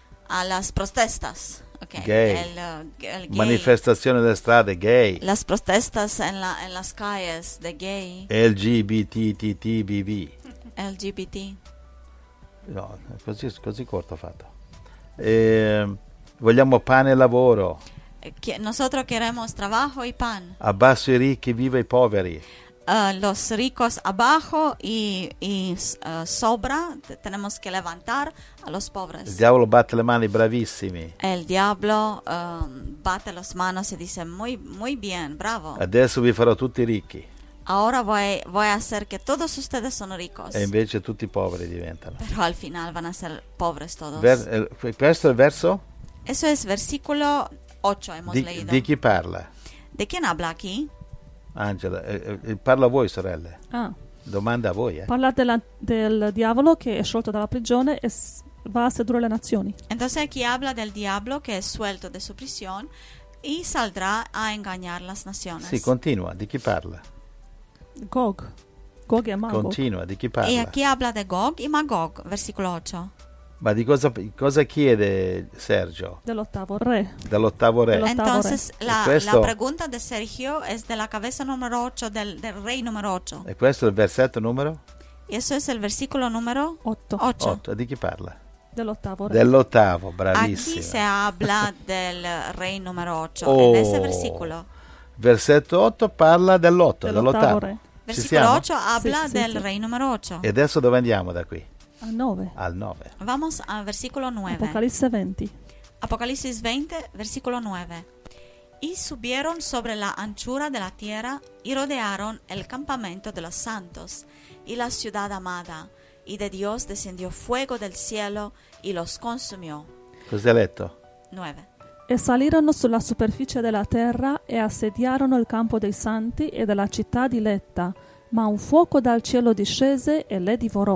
S1: a las protestas, okay.
S2: Gay.
S1: El, uh, el gay.
S2: manifestazioni delle strade, gay,
S1: Las protestas en, la, en las calles de gay,
S2: L G B T T T B B.
S1: L G B T.
S2: No, così, così corto ho fatto. Eh, vogliamo pane e lavoro,
S1: Eh, que- Nosotros queremos trabajo y pan.
S2: abbasso i ricchi, viva i poveri.
S1: Uh, los ricos abajo y, y uh, sobra, te- tenemos que levantar a los
S2: Il
S1: pobres.
S2: diavolo batte le mani, bravissimi.
S1: El diablo um, bate las manos y dice, muy, muy bien, bravo.
S2: Adesso vi farò tutti ricchi.
S1: Ahora voy, voy a hacer que todos ustedes son ricos.
S2: E invece tutti poveri diventano.
S1: Pero al final van a ser pobres todos.
S2: Ver- eh, questo è il verso?
S1: Eso es versículo ocho, hemos
S2: Di,
S1: leído.
S2: di chi parla?
S1: ¿De quién habla aquí?
S2: Angela, eh, eh, parlo a voi sorelle.
S3: Ah,
S2: Domanda a voi. Eh.
S3: parla della- del diavolo che è sciolto dalla prigione e s- va a sedurre le nazioni.
S1: Entonces aquí habla del diablo que es suelto de su prisión y saldrá a engañar las naciones.
S2: Sì, continua. Di chi parla?
S3: Gog. Gog e Magog.
S2: Continua. Di chi
S1: y
S2: parla?
S1: aquí habla de Gog y Magog, versículo ocho.
S2: Ma di cosa, cosa chiede Sergio?
S3: Dell'ottavo re.
S2: Dall'ottavo re.
S3: Dello- L'ottavo
S1: Entonces la,
S2: E questo-
S1: la pregunta de Sergio es de la cabeza número ocho del, del rey número ocho.
S2: E questo è il versetto numero
S1: Y eso es el versículo número
S3: Otto.
S1: ocho.
S2: otto. Di chi parla?
S3: Dell'ottavo re.
S2: Dell'ottavo,
S1: Aquí
S2: bravissimo.
S1: se habla del rey número ocho.
S2: Oh.
S1: En ese versículo.
S2: Versetto otto parla dell'otto,
S3: Dell'ottavo
S2: dell'ottavo.
S3: re.
S2: Ci
S1: Versículo
S2: siamo?
S1: ocho habla
S3: Sì, sì,
S1: del
S3: sì.
S1: rey número ocho.
S2: E adesso dove andiamo da qui?
S3: A nove.
S2: Al nove.
S1: Vamos al versículo nueve.
S3: Apocalisse venti.
S1: Apocalipsis veinte, versículo nueve. Y subieron sobre la anchura de la tierra y rodearon el campamento de los santos y la ciudad amada. Y de Dios descendió fuego del cielo y los consumió.
S2: Cosa hai letto?
S1: nueve.
S3: E salirono sulla superficie della terra e assediarono il campo dei santi e della città diletta, ma un fuoco dal cielo discese e le divorò.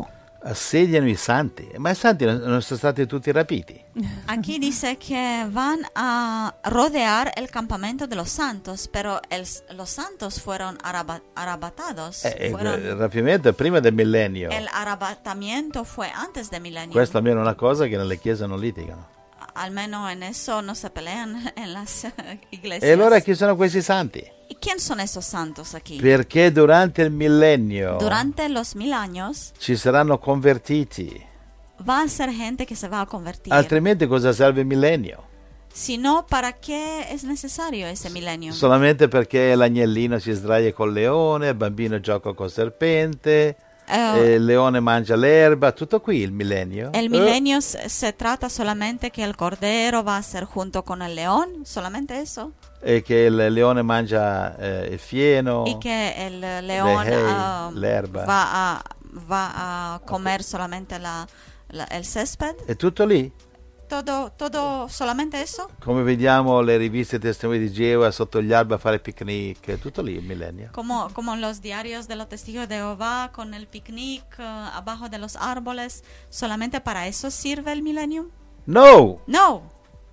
S2: assediano i santi. Ma i santi non non sono stati tutti rapiti.
S1: Aquí dice que van a rodear el campamento de los santos, pero el- los santos fueron araba- arrebatados.
S2: Eh,
S1: Fueron-
S2: il rapimento è prima del millennio.
S1: el arrebatamiento fue antes del milenio.
S2: Questa almeno è una cosa che nelle chiese non litigano.
S1: Al menos en eso no se pelean en las iglesias.
S2: E allora chi sono questi santi?
S1: ¿Y quién son esos santos aquí?
S2: Perché durante il millennio
S1: Durante los mil años
S2: ci saranno convertiti.
S1: va a ser gente que se va a convertir.
S2: Altrimenti cosa serve il millennio?
S1: Si no, ¿para qué es necesario ese milenio?
S2: Solamente perché l'agnellino si sdraia col leone, il bambino gioca col serpente,
S1: Eh,
S2: eh, il leone mangia l'erba, tutto qui il millennio.
S1: El
S2: Eh,
S1: milenio se, se trata solamente que el cordero va a ser junto con el león, solamente eso.
S2: e che il leone mangia eh, il fieno.
S1: Y que el león
S2: hay,
S1: ah,
S2: l'erba.
S1: va, a, va a comer solamente la, la- el césped.
S2: È tutto lì.
S1: Todo, todo, solamente eso.
S2: Come vediamo le riviste testimoni di Geova sotto gli alberi a fare picnic, è tutto lì il millennio.
S1: Como, como los diarios de los testigos de Jehová con el picnic ah, abajo de los árboles. ¿Solamente para eso sirve el milenio?
S2: No!
S1: No.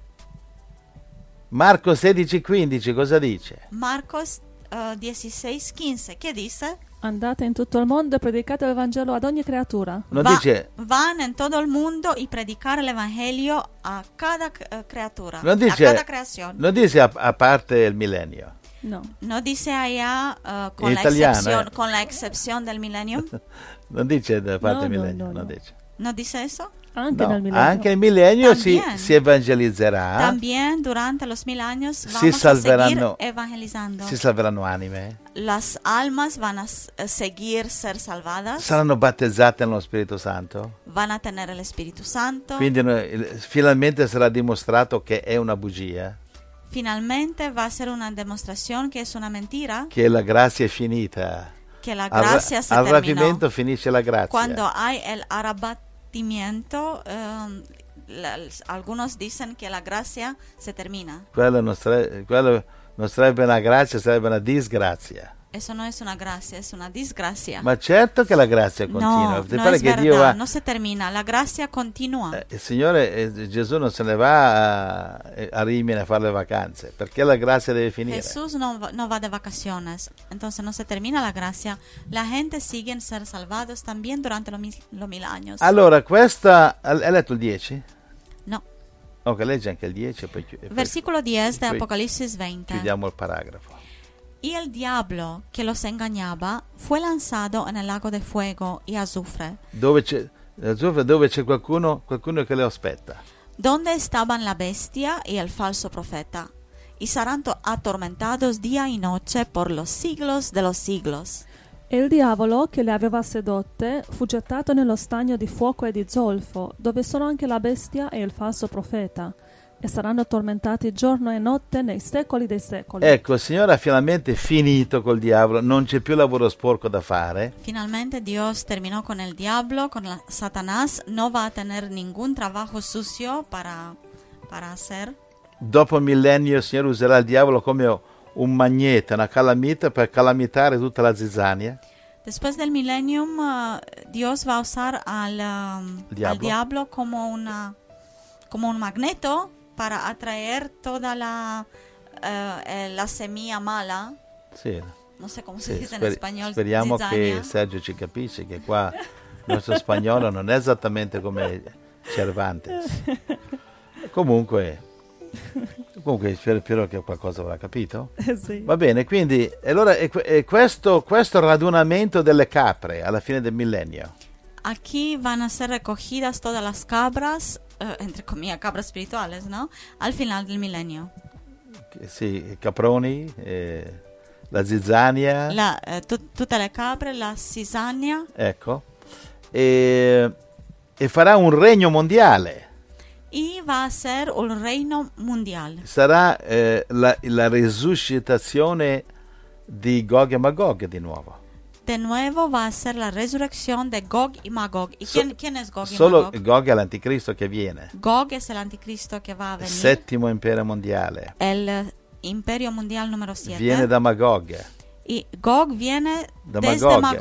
S2: Marco sedici quindici cosa dice?
S1: Marcos ah, dieciséis quince. ¿Qué dice?
S3: Andate in tutto il mondo e predicate il Vangelo ad ogni creatura.
S2: Non
S1: Va-
S2: dice,
S1: van en todo el mundo y predicar el evangelio a cada eh, criatura,
S2: non
S1: a
S2: dice,
S1: cada creación.
S2: non dice a, a parte il millennio.
S3: No.
S1: No dice allá eh, con,
S2: In
S1: la
S2: italiano,
S1: excepción,
S2: eh.
S1: con la excepción del milenio.
S2: Non dice da parte
S3: No,
S2: del
S3: no,
S2: millennio,
S3: no,
S2: non
S3: no.
S2: dice.
S1: ¿No dice eso?
S3: Anche
S2: No,
S3: nel millennio.
S2: anche il millennio si,
S1: También.
S2: si evangelizzerà,
S1: También durante los mil años
S2: Si
S1: vamos a seguir
S2: salveranno-
S1: evangelizando.
S2: si salveranno anime,
S1: Las almas van a s- eh, seguir ser salvadas,
S2: saranno battezzate nello Spirito Santo.
S1: van a tener el Espíritu Santo.
S2: Quindi no, il- finalmente sarà dimostrato che è una bugia,
S1: Finalmente va a ser una demostración que es una mentira,
S2: che la grazia è finita.
S1: que la
S2: Al, ra-
S1: gracia se
S2: al
S1: terminó.
S2: rapimento finisce la grazia.
S1: Cuando hay el arrebatimiento, um, la- algunos dicen que la gracia se termina.
S2: Quello non, sare- quello non sarebbe una grazia, sarebbe una disgrazia.
S1: Eso no es una gracia, es una desgracia.
S2: Ma certo che la grazia continua.
S1: no,
S2: Ti
S1: no
S2: pare
S1: es
S2: che Dio
S1: verdad,
S2: va-
S1: no se termina, la gracia continúa.
S2: eh, il Signore eh, Gesù non se ne va a, a Rimini a fare le vacanze, perché la grazia deve finire.
S1: Jesús no, va- no va de vacaciones, entonces no se termina la gracia. La gente sigue en ser salvados también durante los mil, los mil años.
S2: Allora, questa hai letto il dieci?
S1: No.
S2: Ok, leggi anche il dieci e poi, chi- e poi
S1: Versículo diez de
S2: poi
S1: Apocalipsis veinte.
S2: chiudiamo il paragrafo.
S1: Y el diablo que los engañaba fue lanzado en el lago de fuego y azufre,
S2: Dove c'è, azzurro, dove c'è qualcuno, qualcuno che le aspetta.
S1: donde estaban la bestia y el falso profeta, y serán to- atormentados día y noche por los siglos de los siglos.
S3: E il diavolo che le aveva sedotte fu gettato nello stagno di fuoco e di zolfo, dove sono anche la bestia e il falso profeta, e saranno tormentati giorno e notte nei secoli dei secoli.
S2: Ecco, il Signore ha finalmente finito col diavolo, non c'è più lavoro sporco da fare.
S1: Finalmente Dios terminó con el diablo, con la- Satanás, no va a tener ningún trabajo sucio para, para hacer.
S2: Dopo il millennio il Signore userà il diavolo come un magnete, una calamita per calamitare tutta la zizzania.
S1: Después del millennium, uh, Dios va a usar al, um,
S2: Diablo.
S1: al diablo como, una, como un magneto para atraer toda la, uh, eh, la semilla mala.
S2: Sì,
S1: No sé cómo se
S2: sì,
S1: dice en
S2: sper-
S1: español.
S2: speriamo
S1: zizzania.
S2: che Sergio ci capisce che qua il nostro spagnolo non è esattamente come Cervantes. Comunque, comunque spero, spero che qualcosa avrà capito.
S3: Eh sì.
S2: Va bene, quindi allora è, que- è questo, questo radunamento delle capre alla fine del millennio.
S1: Aquí van a ser recogidas todas las cabras, eh, entre comillas, cabras espirituales, ¿no? Al final del milenio.
S2: Che- Sì, i caproni, eh, la zizzania,
S1: La, eh, tu- tutte le capre, la cisania,
S2: ecco, e, e farà un regno mondiale.
S1: y va a ser un reino mundial.
S2: Sarà eh, la, la risuscitazione di Gog e Magog di nuovo.
S1: De nuevo va a ser la resurrección de Gog y Magog. ¿Y
S2: So-
S1: quién, quién es Gog y
S2: Solo
S1: Magog?
S2: Gog è l'anticristo che viene,
S1: Gog es el anticristo que va a
S2: il
S1: venir.
S2: settimo impero mondiale.
S1: El eh, imperio mundial número siete.
S2: Viene da Magog.
S1: Y Gog viene
S2: Da
S1: desde
S2: Magog.
S1: Magog.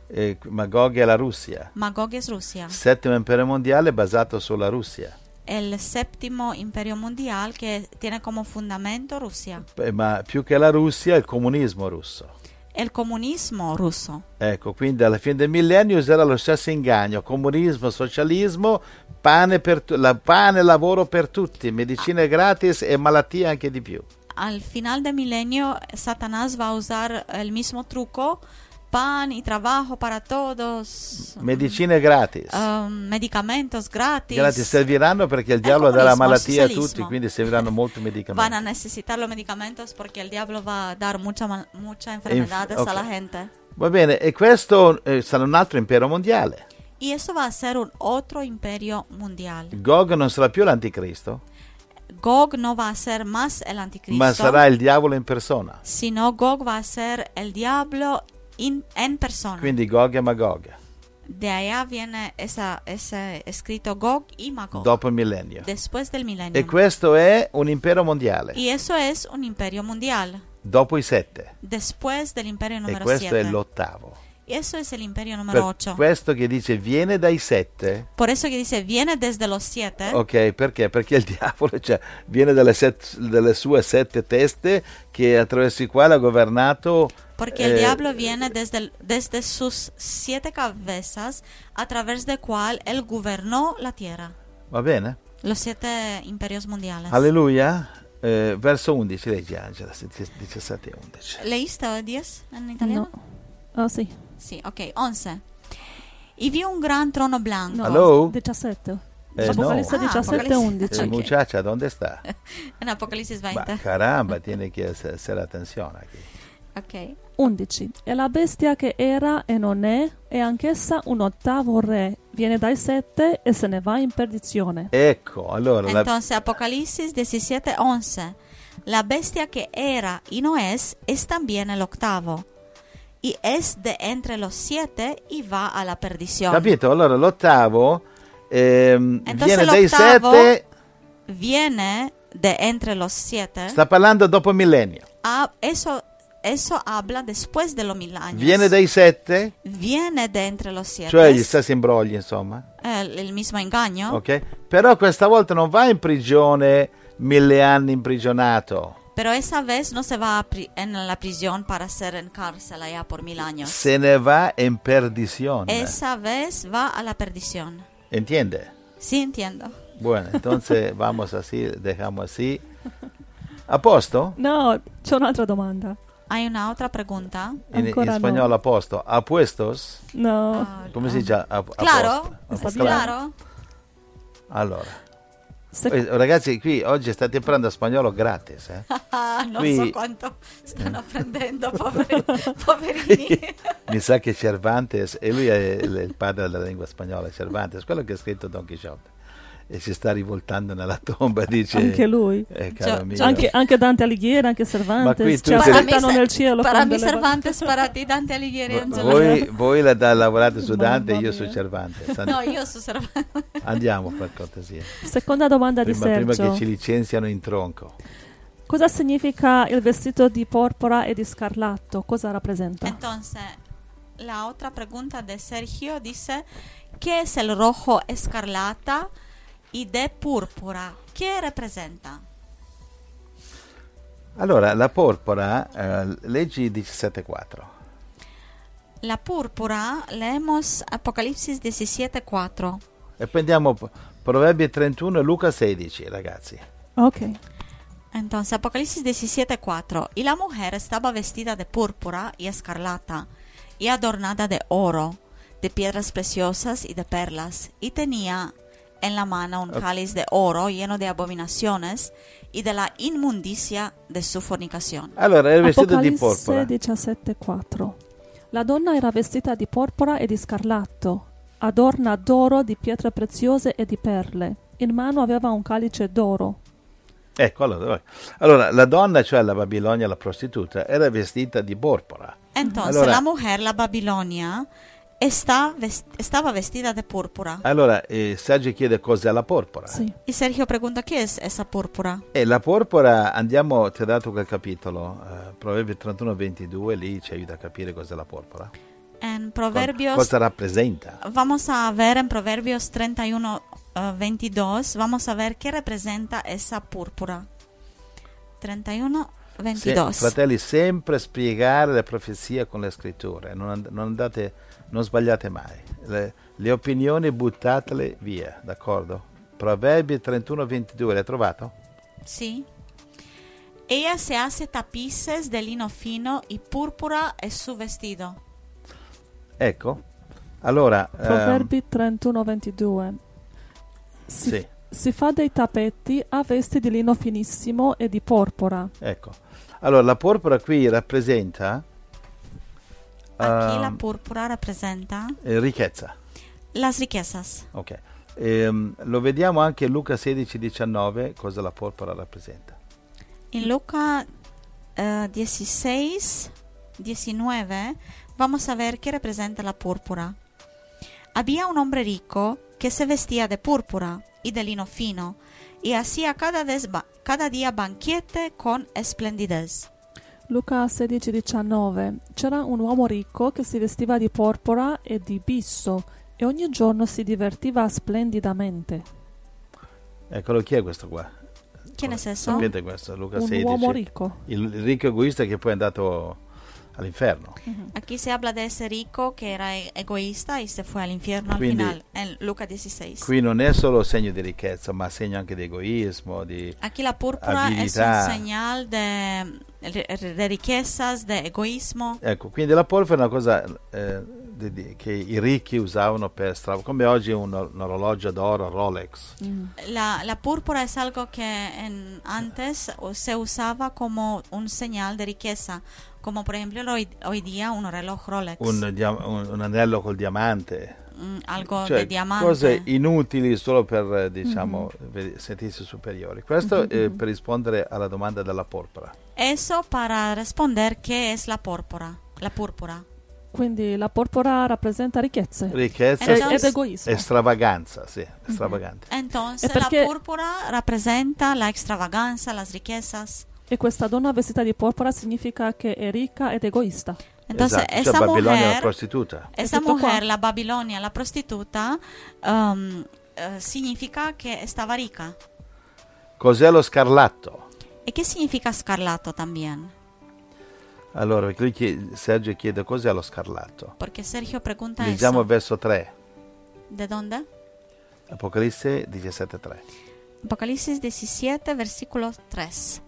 S2: Eh, Magog è la Russia.
S1: Magog es Rusia.
S2: Settimo impero mondiale basato sulla Russia.
S1: El séptimo imperio mundial que tiene como fundamento Rusia.
S2: Eh, ma più che la Russia, il comunismo russo.
S1: El comunismo ruso.
S2: Ecco, quindi alla fine del millennio userà lo stesso inganno: comunismo, socialismo, pane, per tu- la, pane e lavoro per tutti, medicine gratis e malattie anche di più.
S1: Al final del milenio, Satanás va a usar el mismo truco: pan y trabajo para todos,
S2: Medicine gratis.
S1: um, medicamentos gratis.
S2: Gratis serviranno perché il
S1: El
S2: diavolo darà
S1: comunismo,
S2: malattie a
S1: socialismo.
S2: tutti, quindi serviranno molti
S1: Van a
S2: medicamenti.
S1: necesitar los medicamentos porque el diablo va a dar mucha, mal- mucha enfermedades
S2: ok.
S1: a la gente.
S2: Va bene, e questo eh, sarà un altro impero mondiale.
S1: Y eso va a ser un otro imperio mundial.
S2: Gog non sarà più l'anticristo,
S1: Gog no va a ser más el anticristo,
S2: ma sarà il diavolo in persona.
S1: sino Gog va a ser el diablo in- en persona.
S2: Quindi Gog e Magog,
S1: De allá viene esa, ese escrito Gog y Magog,
S2: dopo il millennio.
S1: después del milenio.
S2: E questo è un impero mondiale,
S1: Y eso es un imperio mundial,
S2: dopo i sette.
S1: después del imperio
S2: E
S1: número
S2: questo è
S1: siete.
S2: l'ottavo.
S1: Y eso es el imperio número
S2: Per
S1: ocho.
S2: questo che dice viene dai sette.
S1: Por eso que dice, viene desde los siete,
S2: Ok, perché? Perché il diavolo, cioè, viene dalle, set- dalle sue sette teste che attraverso i quali ha governato.
S1: porque el
S2: eh,
S1: diablo viene desde, el- desde sus siete cabezas, a través de cual él gobernó la tierra.
S2: Va bene?
S1: Los siete imperios mundiales.
S2: Alleluia. Eh, verso undici, leggi Angela, diciassette e undici.
S1: ¿Leíste diez en italiano?
S3: No. Oh, sì.
S1: Sí, ok, once. Y vi un gran trono blanco.
S3: No,
S2: Hello?
S3: diciassette.
S2: Eh,
S3: Apocalisse
S1: no. Ah,
S3: diciassette e
S1: Apocalisse.
S3: undici.
S2: Eh,
S1: Ok.
S2: muchacha, ¿dónde está?
S1: En Apocalipsis
S2: Ma
S1: veinte.
S2: caramba, tiene che essere attenzione qui.
S1: Ok.
S3: undici. E la bestia che era e non è, è anch'essa un ottavo re. Viene dai sette e se ne va in perdizione.
S2: Ecco, allora, la,
S1: Entonces, Apocalipsis diecisiete, once. La bestia que era y no es, es también el octavo. Y es de entre los siete y va a la perdición.
S2: capito? Allora l'ottavo ehm,
S1: Entonces
S2: viene dai
S1: l'ottavo
S2: sette,
S1: Viene de entre los siete.
S2: sta parlando dopo il millennio.
S1: Ah, eso, eso habla después de los mil años.
S2: Viene dai sette,
S1: Viene de entre los siete.
S2: cioè gli stessi imbrogli, insomma.
S1: el, el mismo engaño.
S2: Ok? Però questa volta non va in prigione mille anni imprigionato.
S1: Pero esa vez no se va a pri- en la prisión para ser en cárcel allá por mil años.
S2: Se ne va in perdizione.
S1: Esa vez va a la perdición.
S2: ¿Entiende?
S1: Sí, entiendo.
S2: Bueno, entonces vamos así, dejamos así. ¿A posto?
S3: No, c'è un'altra domanda.
S1: Hay una otra pregunta.
S2: In, in
S3: Ancora no.
S2: spagnolo a posto. ¿A puestos?
S3: No.
S1: Ah,
S2: Come si dice? A, a
S1: Claro,
S2: posto? A
S3: Sta
S2: posto?
S1: claro.
S2: Allora,
S3: Se-
S2: eh, ragazzi, qui oggi state imparando spagnolo gratis, eh?
S1: no
S2: Qui-
S1: so cuánto están aprendiendo, poveri- poverini.
S2: Mi sa che Cervantes, e lui è il, il padre della lingua spagnola, Cervantes, quello che ha scritto Don Quixote, e si sta rivoltando nella tomba, dice...
S3: Anche lui.
S2: Eh, caro
S1: Gio-
S2: mio.
S3: Anche, anche Dante Alighieri, anche
S2: Ma qui
S3: Cervantes
S2: tu
S3: ci
S2: sei-
S3: aspettano nel cielo.
S1: para
S3: con
S1: mí
S3: delle-
S1: Cervantes, para ti Dante Alighieri,
S2: Vo-
S1: Angelo.
S2: voi, voi la, da- lavorate su
S3: Mamma
S2: Dante e io
S3: mia.
S2: su Cervantes. And-
S1: No, io su Cervantes.
S2: Andiamo per cortesia.
S3: Seconda domanda di
S2: Prima, prima
S3: Sergio.
S2: che ci licenziano in tronco.
S3: Cosa significa il vestito di porpora e di scarlatto? Cosa rappresenta?
S1: Entonces, la otra pregunta de Sergio dice, ¿qué es el rojo escarlata y de púrpura? ¿Qué representa?
S2: Allora, la porpora, eh, leggi diciassette quattro.
S1: La púrpura, leemos Apocalipsis diecisiete cuatro.
S2: E poi andiamo a Proverbi trentuno e Luca sedici, ragazzi.
S3: Ok.
S1: Entonces, Apocalipsis diecisiete cuatro. Y la mujer estaba vestida de púrpura y escarlata, y adornada de oro, de piedras preciosas y de perlas, y tenía en la mano un
S2: Ok.
S1: cáliz de oro lleno de abominaciones y de la inmundicia de su fornicación.
S2: Allora, è vestito di
S3: Apocalisse
S2: porpora.
S3: diciassette quattro. La donna era vestita di porpora e di scarlatto, adorna d'oro, di pietre preziose e di perle. In mano aveva un calice d'oro.
S2: Ecco, allora, allora, la donna, cioè la Babilonia, la prostituta, era vestita di porpora.
S1: Entonces,
S2: Allora-
S1: la mujer, la Babilonia, está vest- estaba vestida de púrpura.
S2: Allora, eh, Sergio chiede cos'è la porpora.
S3: Sì.
S1: Y Sergio pregunta, ¿qué es esa púrpura?
S2: E la porpora, andiamo, ti ho dato quel capitolo, eh, Proverbi trentuno ventidue, lì ci aiuta a capire cos'è la porpora.
S1: En Proverbios,
S2: cosa rappresenta?
S1: vamos a ver en Proverbios treinta y uno, uh, veintidós, vamos a ver qué representa esa púrpura. treinta y uno, veintidós.
S2: Se, fratelli, sempre spiegare le profezie con le scritture, non, and- non andate, non sbagliate mai. Le, le opinioni buttatele via, d'accordo? Proverbi trentuno ventidue, l'hai trovato?
S1: Sí. Ella se hace tapices de lino fino y púrpura es su vestido.
S2: Ecco, allora... ehm,
S3: Proverbi trentuno ventidue. Si,
S2: sì,
S3: si fa dei tappeti a vesti di lino finissimo e di porpora.
S2: ecco. Allora, la porpora qui rappresenta
S1: Aquí la
S2: ehm,
S1: púrpura representa
S2: eh, ricchezza.
S1: las riquezas.
S2: Ok. Ehm, lo vediamo anche in Luca sedici diciannove, cosa la porpora rappresenta.
S1: En Lucas eh, dieciséis, diecinueve, vamos a ver qué representa la púrpura. Había un hombre rico que se vestía de púrpura y de lino fino y hacía cada, desba- cada día banquete con esplendidez.
S3: Luca sedici diciannove. C'era un uomo ricco che si vestiva di porpora e di bisso e ogni giorno si divertiva splendidamente.
S2: Eccolo, chi è questo qua?
S1: ¿Quién es eso?
S2: Sapete questo? Luca
S3: Un
S2: sedici.
S3: uomo ricco.
S2: Il ricco egoista che poi è andato all'inferno.
S1: Aquí se habla de ese rico que era e- egoísta y se fue al infierno al
S2: Quindi-
S1: final, en Lucas dieciséis.
S2: Qui non è solo segno di ricchezza, ma segno anche di egoismo, di...
S1: Aquí la púrpura es
S2: habilidad.
S1: un señal de, de riquezas, de egoísmo.
S2: Ecco, quindi la porpora è una cosa eh, di- di- che i ricchi usavano per stra... come oggi un, un orologio d'oro Rolex.
S1: La, la púrpura es algo que en- antes o- se usaba como un señal de riqueza, como por ejemplo hoy, hoy día un reloj Rolex,
S2: Un, dia- un- un anello col diamante.
S1: mm, algo
S2: Cioè,
S1: de diamante.
S2: cose inutili solo per, eh, diciamo, ve- sentirsi superiori. Questo eh, per rispondere alla domanda della porpora.
S1: Eso para responder qué es la púrpura. La púrpura.
S3: Quindi la porpora rappresenta ricchezze
S2: Ricchezza
S3: ed,
S1: Entonces-
S3: ed egoismo.
S2: e stravaganza, sì, estravagante.
S1: Entonces
S3: E perché-
S1: la púrpura representa la extravaganza, las riquezas.
S3: E questa donna vestita di porpora significa che è ricca ed egoista.
S1: Entonces
S2: Esatto,
S1: esa
S2: cioè Babilonia è una
S1: mujer,
S2: prostituta.
S1: esa
S3: tutto qua.
S1: mujer, la Babilonia, la prostituta, um, eh, significa que estaba rica.
S2: Cos'è lo scarlatto?
S1: ¿Y qué significa escarlato también?
S2: Allora, lui chiede- Sergio chiede cos'è lo scarlatto.
S1: Porque Sergio pregunta
S2: Leggiamo il
S1: eso.
S2: verso tre,
S1: ¿De dónde?
S2: Apocalisse diciassette tre.
S1: Apocalipsis diecisiete, versículo tres.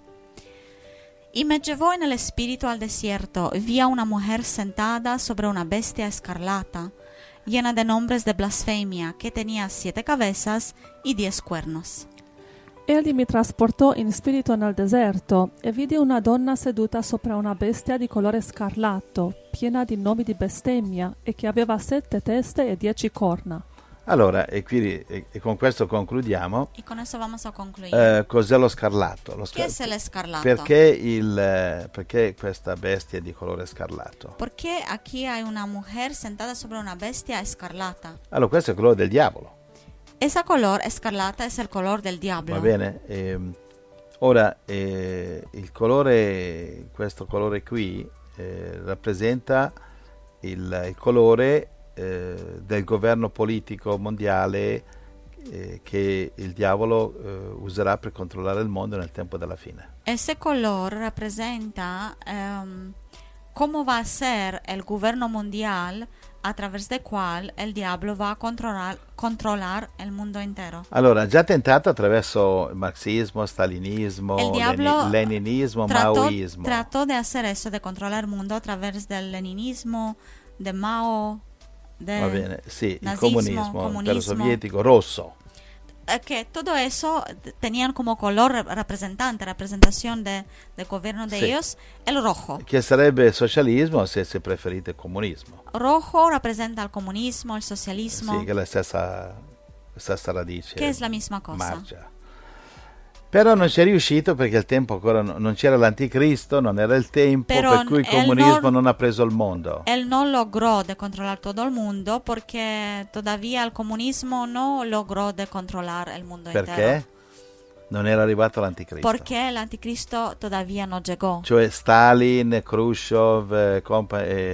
S1: Y me llevó en el espíritu al desierto, y vi a una mujer sentada sobre una bestia escarlata, llena de nombres de blasfemia, que tenía siete cabezas y diez cuernos.
S3: Egli mi trasportò in spirito nel deserto e vidi una donna seduta sopra una bestia di colore scarlatto, piena di nomi di bestemmia e che aveva sette teste e dieci corna.
S2: Allora, e, qui, e, e con questo concludiamo.
S1: Y con eso vamos a concluir.
S2: Eh, cos'è lo scarlatto? Lo
S1: ¿Qué
S2: scar-
S1: es el escarlato?
S2: perché, il, eh, perché questa bestia è di colore scarlatto?
S1: ¿Por qué aquí hay una mujer sentada sobre una bestia escarlata?
S2: Allora, questo è il colore del diavolo,
S1: Ese color escarlata es el color del diablo.
S2: va bene? Ehm, ora, eh, il colore, questo colore qui, eh, rappresenta il, il colore eh, del governo politico mondiale eh, che il diavolo eh, userà per controllare il mondo nel tempo della fine.
S1: Ese color representa em, cómo va a ser el gobierno mundial a través del cual el diablo va a controlar, controlar el mundo entero.
S2: Allora, già tentato attraverso il marxismo, stalinismo,
S1: El diablo
S2: leni- leninismo,
S1: trató,
S2: maoismo.
S1: trató de hacer eso, de controlar el mundo a través del leninismo, de Mao,
S2: Va
S1: del
S2: bene, sì, il
S1: nazismo,
S2: comunismo, impero
S1: comunismo.
S2: sovietico, rosso.
S1: eh, que todo eso t- tenían como color re- representante, representación de, del gobierno de
S2: Sí.
S1: ellos, el rojo.
S2: Che sarebbe socialismo se, se preferite comunismo.
S1: Rojo representa el comunismo, el socialismo,
S2: Sì, che è la stessa, stessa radice.
S1: que es la misma cosa.
S2: marcia. Però non ci è riuscito perché il tempo ancora no- non c'era l'anticristo, non era il tempo,
S1: Però
S2: per cui il
S1: él
S2: comunismo
S1: non-
S2: non ha preso il mondo.
S1: Él no logró de controlar todo el mundo porque todavía el comunismo no logró de controlar el mundo
S2: Perché?
S1: entero.
S2: Non era arrivato l'anticristo.
S1: Porque el anticristo todavía no llegó.
S2: Cioè Stalin, Khrushchev eh, compa- e,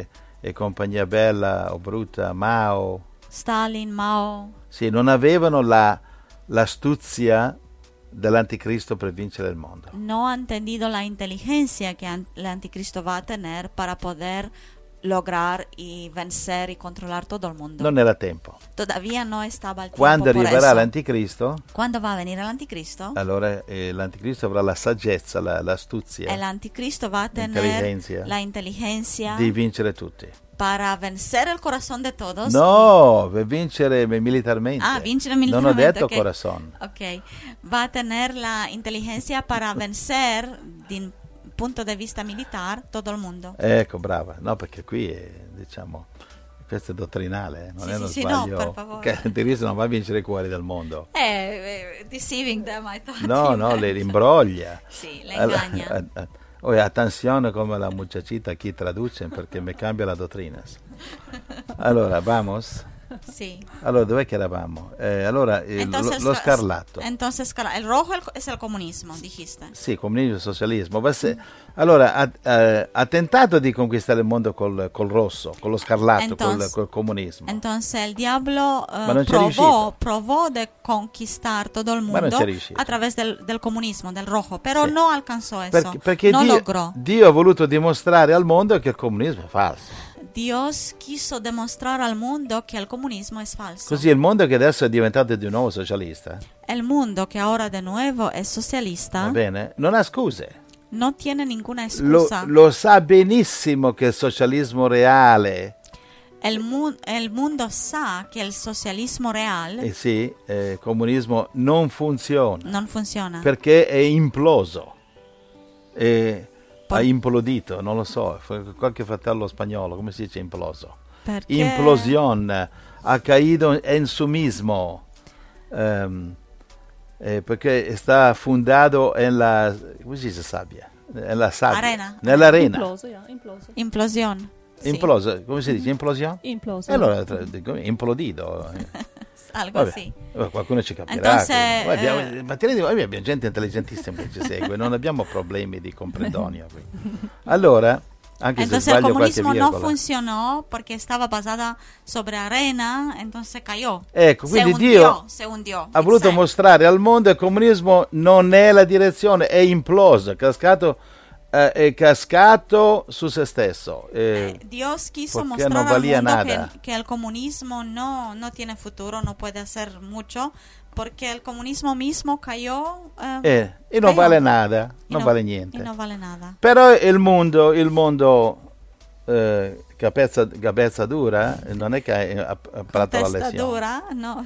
S2: e compagnia bella o brutta, Mao,
S1: Stalin, Mao,
S2: sì, non avevano la, l'astuzia dell'anticristo per vincere il mondo.
S1: no han tenido la inteligencia que an- el anticristo va a tener para poder lograr y vencer y controlar todo el mundo.
S2: Non era tempo.
S1: Todavía no estaba el
S2: Quando
S1: tiempo por
S2: arriverà
S1: eso.
S2: l'anticristo,
S1: Cuando va a venir el anticristo,
S2: allora eh, l'anticristo avrà la saggezza, la, l'astuzia
S1: el anticristo va a tener
S2: Inteligencia.
S1: la inteligencia
S2: di vincere tutti.
S1: para vencer el corazón de todos.
S2: No, per vincere militarmente.
S1: Ah, vincere
S2: Non ho
S1: militarmente,
S2: detto
S1: ok.
S2: corazon.
S1: Ok, va a tener la inteligencia para vencer, din punto de vista militar, todo el mundo.
S2: Ecco, brava. No, perché qui è, diciamo, questo è dottrinale, eh, non
S1: Sì,
S2: è
S1: sì,
S2: uno
S1: sì, no,
S2: sbaglio.
S1: per favore.
S2: Che l'anticristo non va a vincere i cuori del mondo.
S1: Eh, eh, deceiving them, I thought.
S2: No,
S1: you
S2: no,
S1: meant.
S2: le imbroglia.
S1: Sì, le
S2: Allora,
S1: engaña.
S2: a- a- Oye, attenzione come la muchachita aquí traduce perché mi cambia la dottrina. Allora, vamos.
S1: Sí.
S2: Allora, dov'è che eravamo? Eh, allora, eh, lo,
S1: Entonces,
S2: lo
S1: sca-
S2: scarlatto.
S1: Entonces, scarla- el rojo el- es el comunismo, dijiste.
S2: Sì, comunismo e socialismo. Ma se- allora, ha, eh, ha tentato di conquistare il mondo col, col rosso, con lo scarlatto, col,
S1: Entonces-
S2: col comunismo.
S1: Entonces el diablo eh,
S2: Ma non c'è
S1: probó,
S2: riuscito.
S1: probó de conquistar todo el
S2: Ma non
S1: mundo
S2: c'è riuscito.
S1: a través del, del comunismo, del rojo, pero
S2: Sì.
S1: no alcanzó eso.
S2: Perché, perché
S1: no
S2: Dio,
S1: logró.
S2: Dio ha voluto dimostrare al mondo che il comunismo è falso.
S1: Dios quiso demostrar al mundo que el comunismo es falso.
S2: Così il mondo che adesso è diventato di nuovo socialista,
S1: El mundo que ahora de nuevo es
S2: va
S1: socialista
S2: bene? Non ha scuse.
S1: no tiene ninguna
S2: Lo,
S1: excusa.
S2: lo sa benissimo che il socialismo reale,
S1: El, mu- el mundo sa que el socialismo real
S2: eh sì, eh, il comunismo non funziona
S1: no funciona.
S2: perché è imploso. E
S1: Por-
S2: ha implodito, non lo so, f- qualche fratello spagnolo, come si dice imploso?
S1: Perché-
S2: Implosión, ha caído en su mismo, ehm, eh, perché sta fundato en la, come si dice sabbia? En la sabbia.
S1: Arena.
S2: Nell'arena.
S3: Imploso, yeah, imploso.
S1: Implosión. Sí.
S2: Imploso, come si dice? Implosión?
S3: Imploso.
S2: E allora, tra- dico, implodito.
S1: Algo
S2: Vabbè,
S1: así.
S2: vabbè, qualcuno ci capirà.
S1: Entonces,
S2: Noi abbiamo,
S1: eh,
S2: ma ti rendi- noi abbiamo gente intelligentissima che ci segue, non abbiamo problemi di comprendonio qui. Allora, anche
S1: Entonces
S2: se
S1: el
S2: sbaglio qualche
S1: comunismo no
S2: virgola.
S1: funcionó porque estaba basada sobre arena, entonces cayó.
S2: Ecco,
S1: se
S2: quindi
S1: hundió,
S2: Dio
S1: se hundió.
S2: ha voluto
S1: Exacto.
S2: mostrare al mondo che il comunismo non è la direzione, è imploso, è cascato, eh, è cascato su se stesso. eh,
S1: Eh, Dios quiso
S2: porque
S1: mostrar
S2: no
S1: al
S2: valía
S1: mundo
S2: nada.
S1: que, que el comunismo no, no tiene futuro, no puede hacer mucho, porque el comunismo mismo cayó. eh,
S2: eh, e non
S1: cayó.
S2: vale nada,
S1: Y
S2: non
S1: no-
S2: vale
S1: y
S2: niente.
S1: no vale nada.
S2: Però il mondo, il mondo eh, capezza, capezza dura, non è che ha ha imparato la
S1: Testa
S2: lezione.
S1: dura, no,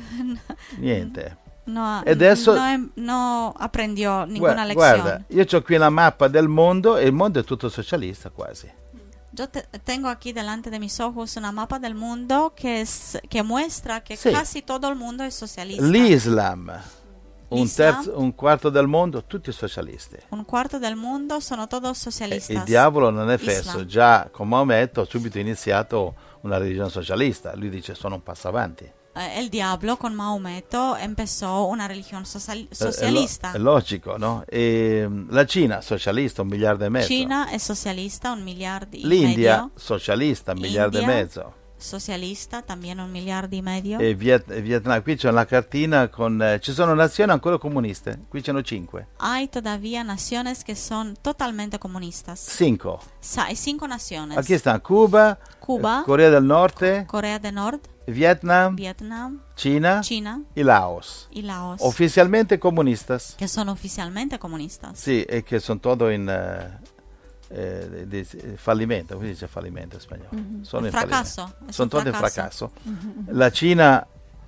S2: Niente.
S1: no,
S2: E adesso-
S1: no, em- no aprendió ninguna
S2: Gua-
S1: lección.
S2: Guarda, io ho qui una mappa del mondo e il mondo è tutto socialista quasi.
S1: Yo te- tengo aquí delante de mis ojos una mapa del mundo que es que muestra que
S2: Sí.
S1: casi todo el mundo es socialista.
S2: L'Islam, un,
S1: L'Islam?
S2: terzo, un quarto del mondo, tutti socialisti.
S1: Un cuarto del mundo sono todos
S2: E
S1: socialistas.
S2: il diavolo non è fesso,
S1: Islam.
S2: già con Maometto ha subito iniziato una religione socialista. Lui dice sono un passo avanti.
S1: Eh, el diablo con Maometto empezó una religión social-
S2: Eh, È,
S1: socialista.
S2: lo- è logico, no? E, mm, la Cina, socialista, un miliardo e mezzo.
S1: China es socialista, un miliardo y
S2: L'India,
S1: medio.
S2: socialista, un miliardo e
S1: India.
S2: mezzo.
S1: Socialista, también un miliardo y medio.
S2: E Viet- e Vietnam, qui c'è una cartina con... eh, ci sono nazioni ancora comuniste, qui ce ne sono cinque.
S1: Hay todavía naciones que son totalmente comunistas.
S2: Cinco.
S1: Sa- hay cinco naciones.
S2: Aquí sta Cuba,
S1: Cuba,
S2: eh, Corea del Norte,
S1: Corea del Norte,
S2: Vietnam,
S1: Vietnam,
S2: Cina
S1: China
S2: e Laos.
S1: y Laos.
S2: Ufficialmente comunistas.
S1: que son oficialmente comunistas.
S2: Sì, e che sono tutto in eh, eh, di- di- fallimento, come si dice fallimento in spagnolo? Sono in
S1: Fracasso,
S2: fallimento.
S1: es
S2: Sono
S1: un
S2: tutti in
S1: fracasso.
S2: fracasso. La Cina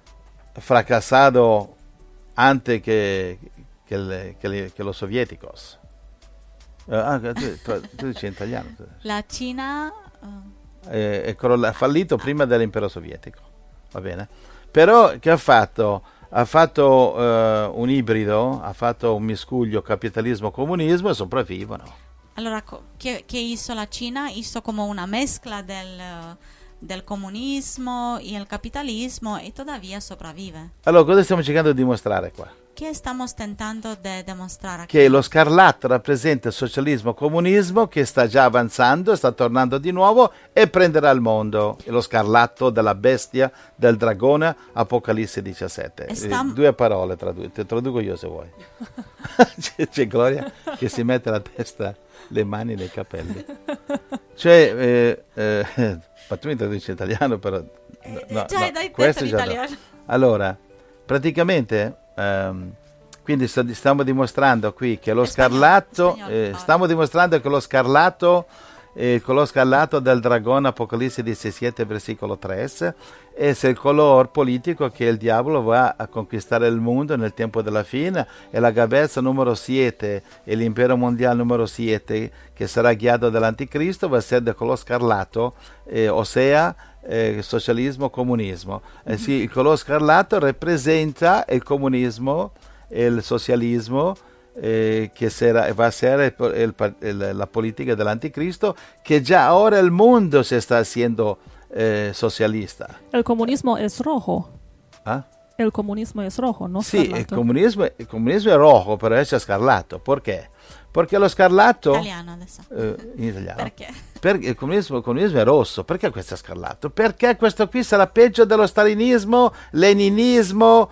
S2: fracassato anche che, che, le- che le- che los soviéticos. Eh, ah, tu, tu, tu dici in italiano.
S1: La China eh,
S2: Eh, è crolla- ha fallito prima dell'impero sovietico, va bene? Però che ha fatto? Ha fatto eh, un ibrido, ha fatto un miscuglio capitalismo-comunismo e sopravvivono.
S1: allora, co- ¿qué, qué hizo la China? Hizo como una mezcla del, eh, del comunismo y el capitalismo y todavía sobrevive.
S2: Allora, cosa stiamo cercando di dimostrare qua?
S1: ¿Qué estamos tentando de demostrar aquí?
S2: Che lo scarlatto rappresenta il socialismo comunismo che sta già avanzando, sta tornando di nuovo e prenderà il mondo. È lo scarlatto della bestia, del dragone, Apocalisse diciassette.
S1: E sta-
S2: Eh, due parole, tradu- te traduco io se vuoi. c'è, c'è Gloria che si mette la testa, le mani nei capelli. Cioè, eh, eh, ma tu mi traduci in italiano però... no, no,
S1: già
S2: no,
S1: hai detto
S2: questo
S1: in
S2: già no.
S1: italiano.
S2: Allora, praticamente... ehm, quindi sta- stiamo dimostrando qui che lo
S1: In spagnolo,
S2: scarlatto,
S1: in spagnolo,
S2: eh,
S1: Paolo.
S2: stiamo dimostrando che lo scarlatto, eh, il color scarlatto del dragone, Apocalisse diciassette, versicolo tre, è il colore politico che il diavolo va a conquistare il mondo nel tempo della fine, e la cabeza numero sette e l'impero mondiale numero sette, che sarà guiato dall'anticristo, va a essere del colore scarlatto, eh, ossia eh, socialismo, comunismo. Eh, sì, il colore scarlatto rappresenta il comunismo, il socialismo, eh, che sarà, va a essere il, il, il, la politica dell'anticristo, che già ora il mondo si sta haciendo eh, socialista.
S3: El comunismo es rojo.
S2: ¿Ah?
S3: El comunismo es rojo, no
S2: Sì, il
S3: scarlatto.
S2: comunismo, il comunismo è rojo, però è scarlatto. Perché? Perché lo scarlatto...
S1: Italiano adesso.
S2: eh, in italiano.
S1: Perché?
S2: Perché il comunismo, il comunismo è rosso. Perché questo è scarlatto? Perché questo qui sarà peggio dello stalinismo, leninismo,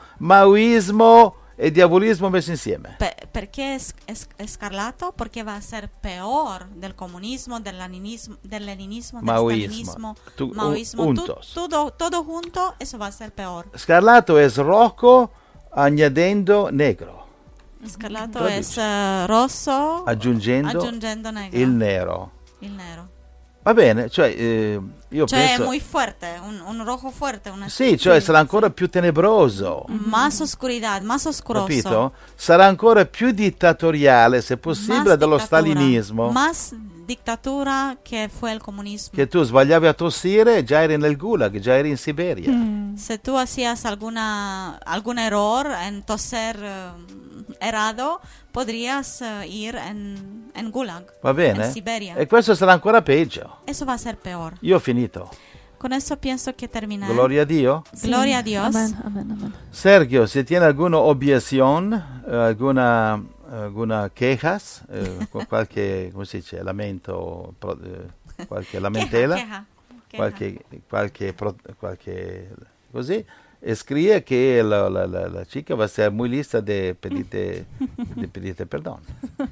S2: maoismo e diavolismo messi insieme.
S1: Pe- perché es, es- escarlato? Perché va a ser peor del comunismo, del leninismo, del leninismo, del
S2: Maoismo.
S1: stalinismo,
S2: Tu-
S1: maoismo,
S2: un-
S1: tu-
S2: juntos.
S1: todo, todo junto, eso va a ser peor.
S2: Scarlatto è rojo añadiendo negro,
S1: Escarlato
S2: Traduci.
S1: es eh, rosso
S2: aggiungendo
S1: aggiungendo negro.
S2: il nero.
S1: Il nero.
S2: Va bene, cioè eh, io
S1: Cioè
S2: penso...
S1: è muy fuerte, un, un rojo fuerte, una
S2: Sì, cioè sarà ancora più tenebroso.
S1: más oscuridad, más oscuroso.
S2: Capito? Sarà ancora più dittatoriale, se possibile,
S1: Más
S2: dello
S1: dictadura,
S2: stalinismo.
S1: Más dictadura che fu il comunismo.
S2: Che tu sbagliavi a tossire e già eri nel gulag, già eri in Siberia.
S3: Mm.
S1: Si tú hacías alguna, algún error en toser eh, errado, podrías eh, ir en, en Gulag,
S2: Va bene?
S1: en Siberia.
S2: E questo sarà ancora peggio.
S1: Eso va a ser peor.
S2: Io ho finito.
S1: Con eso pienso que terminar.
S2: Gloria a Dio.
S3: Sí.
S1: Gloria a Dios.
S3: Amén, amén, amén.
S2: Sergio, si tiene alguna obieción, eh, alguna, alguna quejas, eh, con qualche, come si dice, lamento, pro- eh, qualche lamentela,
S1: Queja, queja, queja.
S2: qualche, qualche, pro- qualche così, e scrive che la, la, la, la chica va a essere muy lista de pedirte, de pedirte perdón.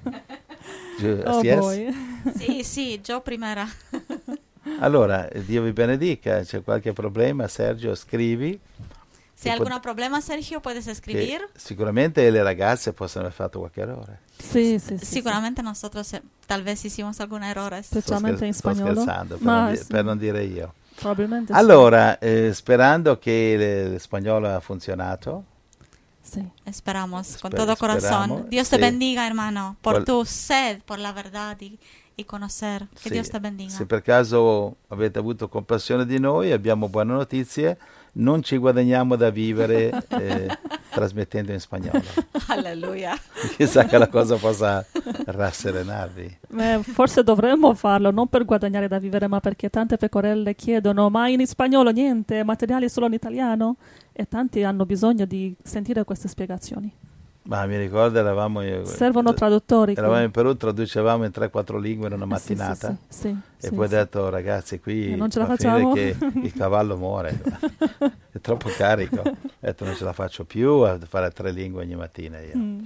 S2: Giu-
S3: Oh
S2: así es?
S3: boy.
S1: Sí, sí, yo primera.
S2: Allora, Dio vi benedica, c'è qualche problema, Sergio, scrivi.
S1: Si hay algún problema, Sergio, puedes
S2: Che
S1: escribir.
S2: sicuramente le ragazze possono aver fatto qualche errore.
S3: Sí, sí, sí.
S1: Seguramente nosotros eh, tal vez hicimos algún error.
S3: Sto
S2: Sto,
S3: Specialmente in
S2: sto
S3: spagnolo?
S2: scherzando, per,
S3: Ma
S2: non, di-
S3: sì.
S2: per non dire io.
S3: Probabilmente sí.
S2: Allora, eh, sperando che le- lo spagnolo ha funzionato,
S3: Sí.
S1: Esperamos con
S2: Esper-
S1: todo corazón.
S2: esperamos,
S1: Dios te
S2: sí.
S1: bendiga, hermano, por
S2: Cual-
S1: tu sed, por la verdad y, y conocer. Que
S2: sì,
S1: Dios te bendiga.
S2: se per caso avete avuto compassione di noi, abbiamo buone notizie, non ci guadagniamo da vivere eh, trasmettendo in spagnolo.
S1: Aleluya.
S2: Chissà che la cosa possa rasserenarvi.
S3: Eh, forse dovremmo farlo, non per guadagnare da vivere, ma perché tante pecorelle chiedono, ma in spagnolo niente, materiali solo in italiano? E tanti hanno bisogno di sentire queste spiegazioni.
S2: Ma mi ricordo, eravamo, io-
S3: Servono traduttori. qui.
S2: eravamo in Perù, traducevamo in tre quattro lingue in una
S3: Eh, sì, sì,
S2: mattinata.
S3: sì, sì,
S2: E
S3: sì,
S2: poi ho
S3: sì.
S2: detto, ragazzi, qui
S3: Eh, non ce la
S2: va a finire
S3: facciamo?
S2: che il cavallo muore, è troppo carico. Ho detto, non ce la faccio più a fare tre lingue ogni mattina io.
S3: Mm.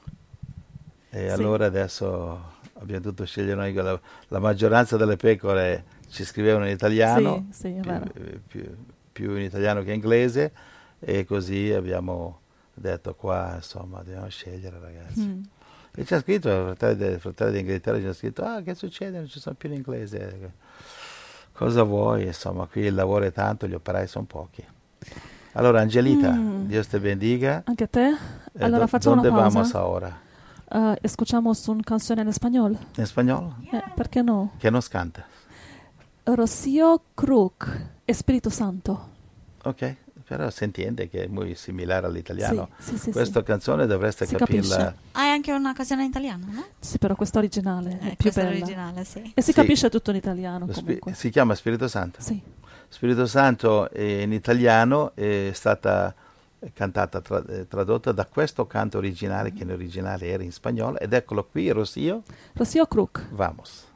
S2: E
S3: Sì.
S2: allora adesso abbiamo dovuto scegliere noi, la, la maggioranza delle pecore ci scrivevano in italiano,
S3: Sì, sì, è
S2: più,
S3: vero.
S2: più- più in italiano che in inglese, e così abbiamo detto qua, insomma, dobbiamo scegliere, ragazzi.
S3: Mm.
S2: E c'è scritto, i fratelli, de- fratelli d'Inghilterra ci hanno scritto, ah, che succede, non ci sono più in inglese. Cosa vuoi? Insomma, qui il lavoro è tanto, gli operai sono pochi. Allora, Angelita,
S3: Mm.
S2: Dios te bendiga.
S3: Anche te?
S2: Eh,
S3: Allora
S2: do-
S3: facciamo
S2: ¿Dónde
S3: una pausa.
S2: vamos ahora?
S3: Uh, escuchamos una canción en español.
S2: ¿En español?
S3: Eh, ¿Por qué no?
S2: ¿Qué nos canta?
S3: Rocío Kruk, Espíritu Santo.
S2: Ok, però si entiende che è molto similare all'italiano.
S3: Sì, sì, sì,
S2: Questa
S3: sì.
S2: canzone dovreste
S3: Si
S2: capirla.
S3: capisce.
S1: Hay anche una canción en italiano, ¿no?
S3: Sì, però questa originale è
S1: Eh,
S3: più
S1: questa è
S3: bella.
S1: l'originale, sì.
S3: E si
S2: Sì.
S3: capisce tutto in italiano
S2: Lo spi-
S3: comunque.
S2: si chiama Spirito Santo.
S3: Sì.
S2: Spirito Santo eh, in italiano è stata cantata, tra, eh, tradotta da questo canto originale che in originale era in spagnolo. Ed eccolo qui, Rocío.
S3: Rocío Kruk.
S2: Vamos.